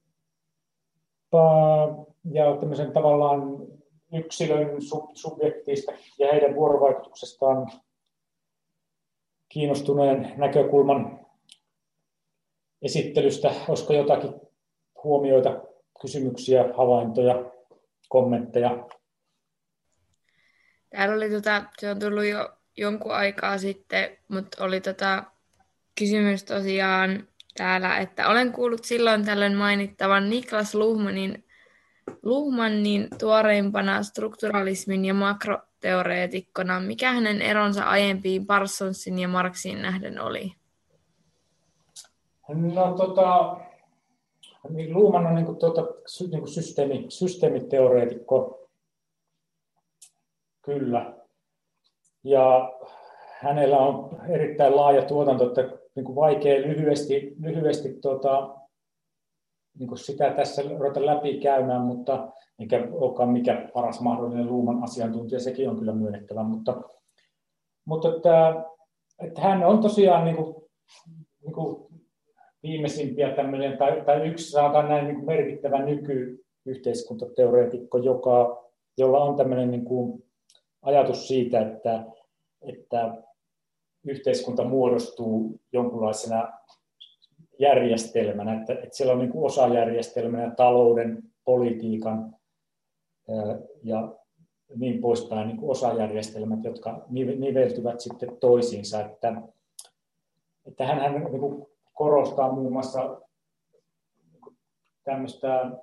ja tämmöisen tavallaan yksilön sub- subjektista ja heidän vuorovaikutuksestaan kiinnostuneen näkökulman esittelystä, olisiko jotakin huomioita, kysymyksiä, havaintoja, kommentteja? Täällä oli tota, se on tullut jo jonkun aikaa sitten, mutta oli tota kysymys tosiaan täällä, että olen kuullut silloin tällöin mainittavan Niklas Luhmanin, Luhmanin tuoreimpana strukturalismin ja makroteoreetikkona. Mikä hänen eronsa aiempiin Parsonsin ja Marxiin nähden oli? No tota, niin Luhmann on niin kuin, tuota, niin kuin systeemi, systeemiteoreetikko, kyllä. Ja hänellä on erittäin laaja tuotanto, että niin kuin vaikea lyhyesti, lyhyesti tuota, niin kuin sitä tässä ruveta läpi käymään, mutta eikä olekaan mikä paras mahdollinen Luhmann asiantuntija, sekin on kyllä myönnettävä, mutta, mutta että, että hän on tosiaan niin kuin, niin kuin viimeisimpiä tämmöinen, tai, tai yksi sanotaan näin niin kuin merkittävä nykyyhteiskuntateoreetikko, joka, jolla on tämmöinen niin kuin ajatus siitä, että, että yhteiskunta muodostuu jonkunlaisena järjestelmänä, että, että siellä on niin kuin osajärjestelmänä talouden, politiikan ja niin poispäin niin kuin osajärjestelmät, jotka niveltyvät sitten toisiinsa. Että, että hän niin kuin korostaa muun muassa tämmöistä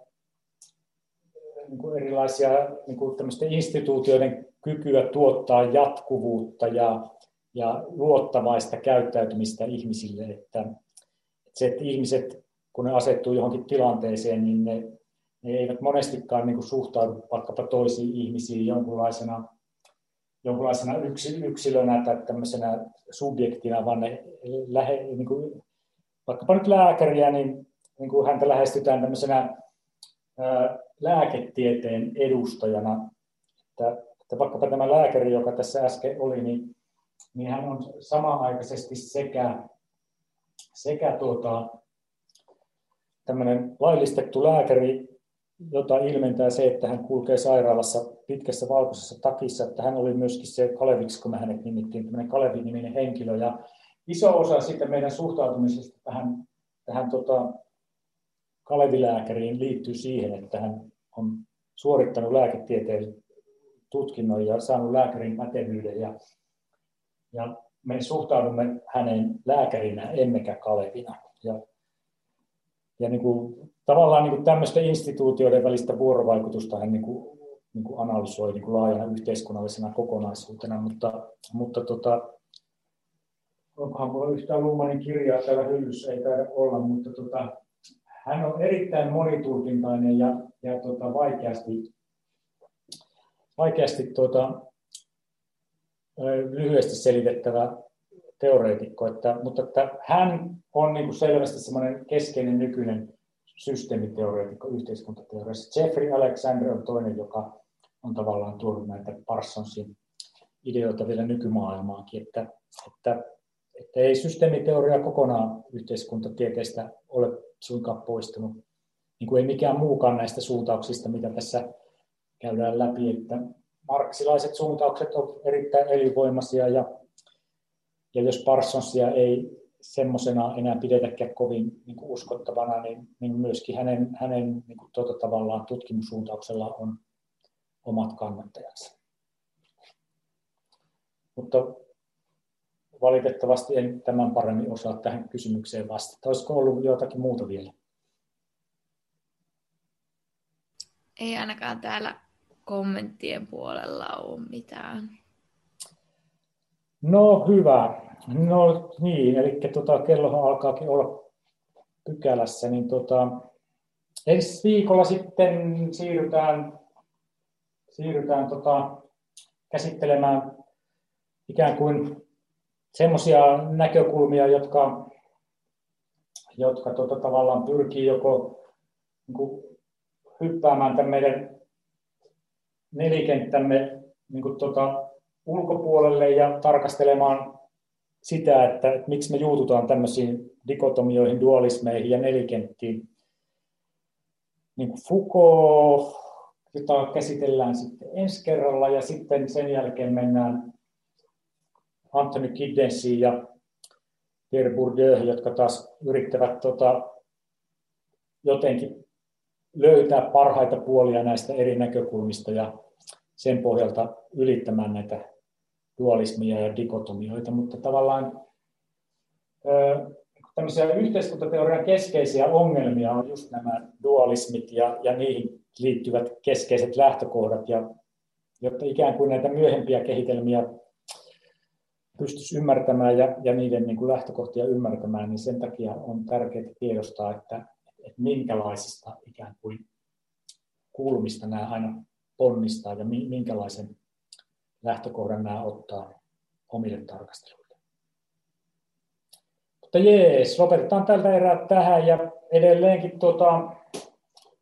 niin kuin erilaisia niin kuin tämmöisten instituutioiden kykyä tuottaa jatkuvuutta ja, ja luottavaista käyttäytymistä ihmisille, että, että se, että ihmiset, kun ne asettuu johonkin tilanteeseen, niin ne, ne eivät monestikaan niin kuin suhtaudu vaikkapa toisiin ihmisiin jonkunlaisena, jonkunlaisena yksilönä tai tämmöisenä subjektina, vaan ne lähe, niin kuin, vaikkapa nyt lääkäriä, niin, niin kuin häntä lähestytään tämmöisenä ää, lääketieteen edustajana, että, että vaikkapa tämä lääkäri, joka tässä äsken oli, niin, niin hän on samanaikaisesti sekä, sekä tuota, tämmöinen laillistettu lääkäri, jota ilmentää se, että hän kulkee sairaalassa pitkässä valkoisessa takissa, että hän oli myöskin se Kaleviksi, kun me hänet nimittiin, tämmöinen Kalevi-niminen henkilö, ja iso osa siitä meidän suhtautumisesta tähän, tähän tota, Kalevilääkäriin liittyy siihen, että hän on suorittanut lääketieteen tutkinnon ja saanut lääkärin pätevyyden, ja, ja me suhtaudumme häneen lääkärinä, emmekä Kalevina. Ja, ja niin kuin, tavallaan niin kuin tämmöisten instituutioiden välistä vuorovaikutusta hän niin kuin, niin kuin analysoi niin kuin laajana yhteiskunnallisena kokonaisuutena, mutta, mutta tota, onkohan minulla yhtään Luhmannin kirjaa täällä hyllyssä, ei taida olla, mutta tota, hän on erittäin monitulkintainen ja, ja tota, vaikeasti, vaikeasti tota, lyhyesti selitettävä teoreetikko, että, mutta että hän on niin kuin selvästi semmoinen keskeinen nykyinen systeemiteoreetikko yhteiskuntateoriassa. Jeffrey Alexander on toinen, joka on tavallaan tuonut näitä Parsonsin ideoita vielä nykymaailmaankin, että, että, että ei systeemiteoria kokonaan yhteiskuntatieteestä ole suinkaan poistunut, niin kuin ei mikään muukaan näistä suuntauksista, mitä tässä käydään läpi, että marksilaiset suuntaukset ovat erittäin elinvoimaisia, ja, ja jos Parsonsia ei semmoisena enää pidetäkään kovin niin kuin uskottavana, niin, niin myöskin hänen, hänen niin kuin tuota, tavallaan tutkimussuuntauksella on omat kannattajansa. Mutta valitettavasti en tämän paremmin osaa tähän kysymykseen vastata. Olisiko ollut jotakin muuta vielä? Ei ainakaan täällä kommenttien puolella ole mitään. No hyvä. No niin, eli tota, kellohan alkaakin olla pykälässä. Niin tota, ensi viikolla sitten siirrytään, siirrytään tota, käsittelemään ikään kuin semmoisia näkökulmia, jotka, jotka tota, tavallaan pyrkii joko niin kuin hyppäämään tämän meidän nelikenttämme niin kuin, tota, ulkopuolelle ja tarkastelemaan sitä, että, että miksi me juututaan tämmöisiin dikotomioihin, dualismeihin ja nelikenttiin. Niin kuin Foucault, jota käsitellään sitten ensi kerralla, ja sitten sen jälkeen mennään Anthony Giddensiin ja Pierre Bourdieu, jotka taas yrittävät tota, jotenkin löytää parhaita puolia näistä eri näkökulmista ja sen pohjalta ylittämään näitä dualismia ja dikotomioita, mutta tavallaan tämmöisiä yhteiskuntateorian keskeisiä ongelmia on just nämä dualismit ja, ja niihin liittyvät keskeiset lähtökohdat, ja jotta ikään kuin näitä myöhempiä kehitelmiä pystyisi ymmärtämään ja, ja niiden niin kuin lähtökohtia ymmärtämään, niin sen takia on tärkeää tiedostaa, että, että minkälaisista ikään kuin kulmista nämä aina ponnistaa ja minkälaisen lähtökohdan nämä ottaa omille tarkasteluille. Mutta jees, lopetetaan tältä erää tähän, ja edelleenkin tuota,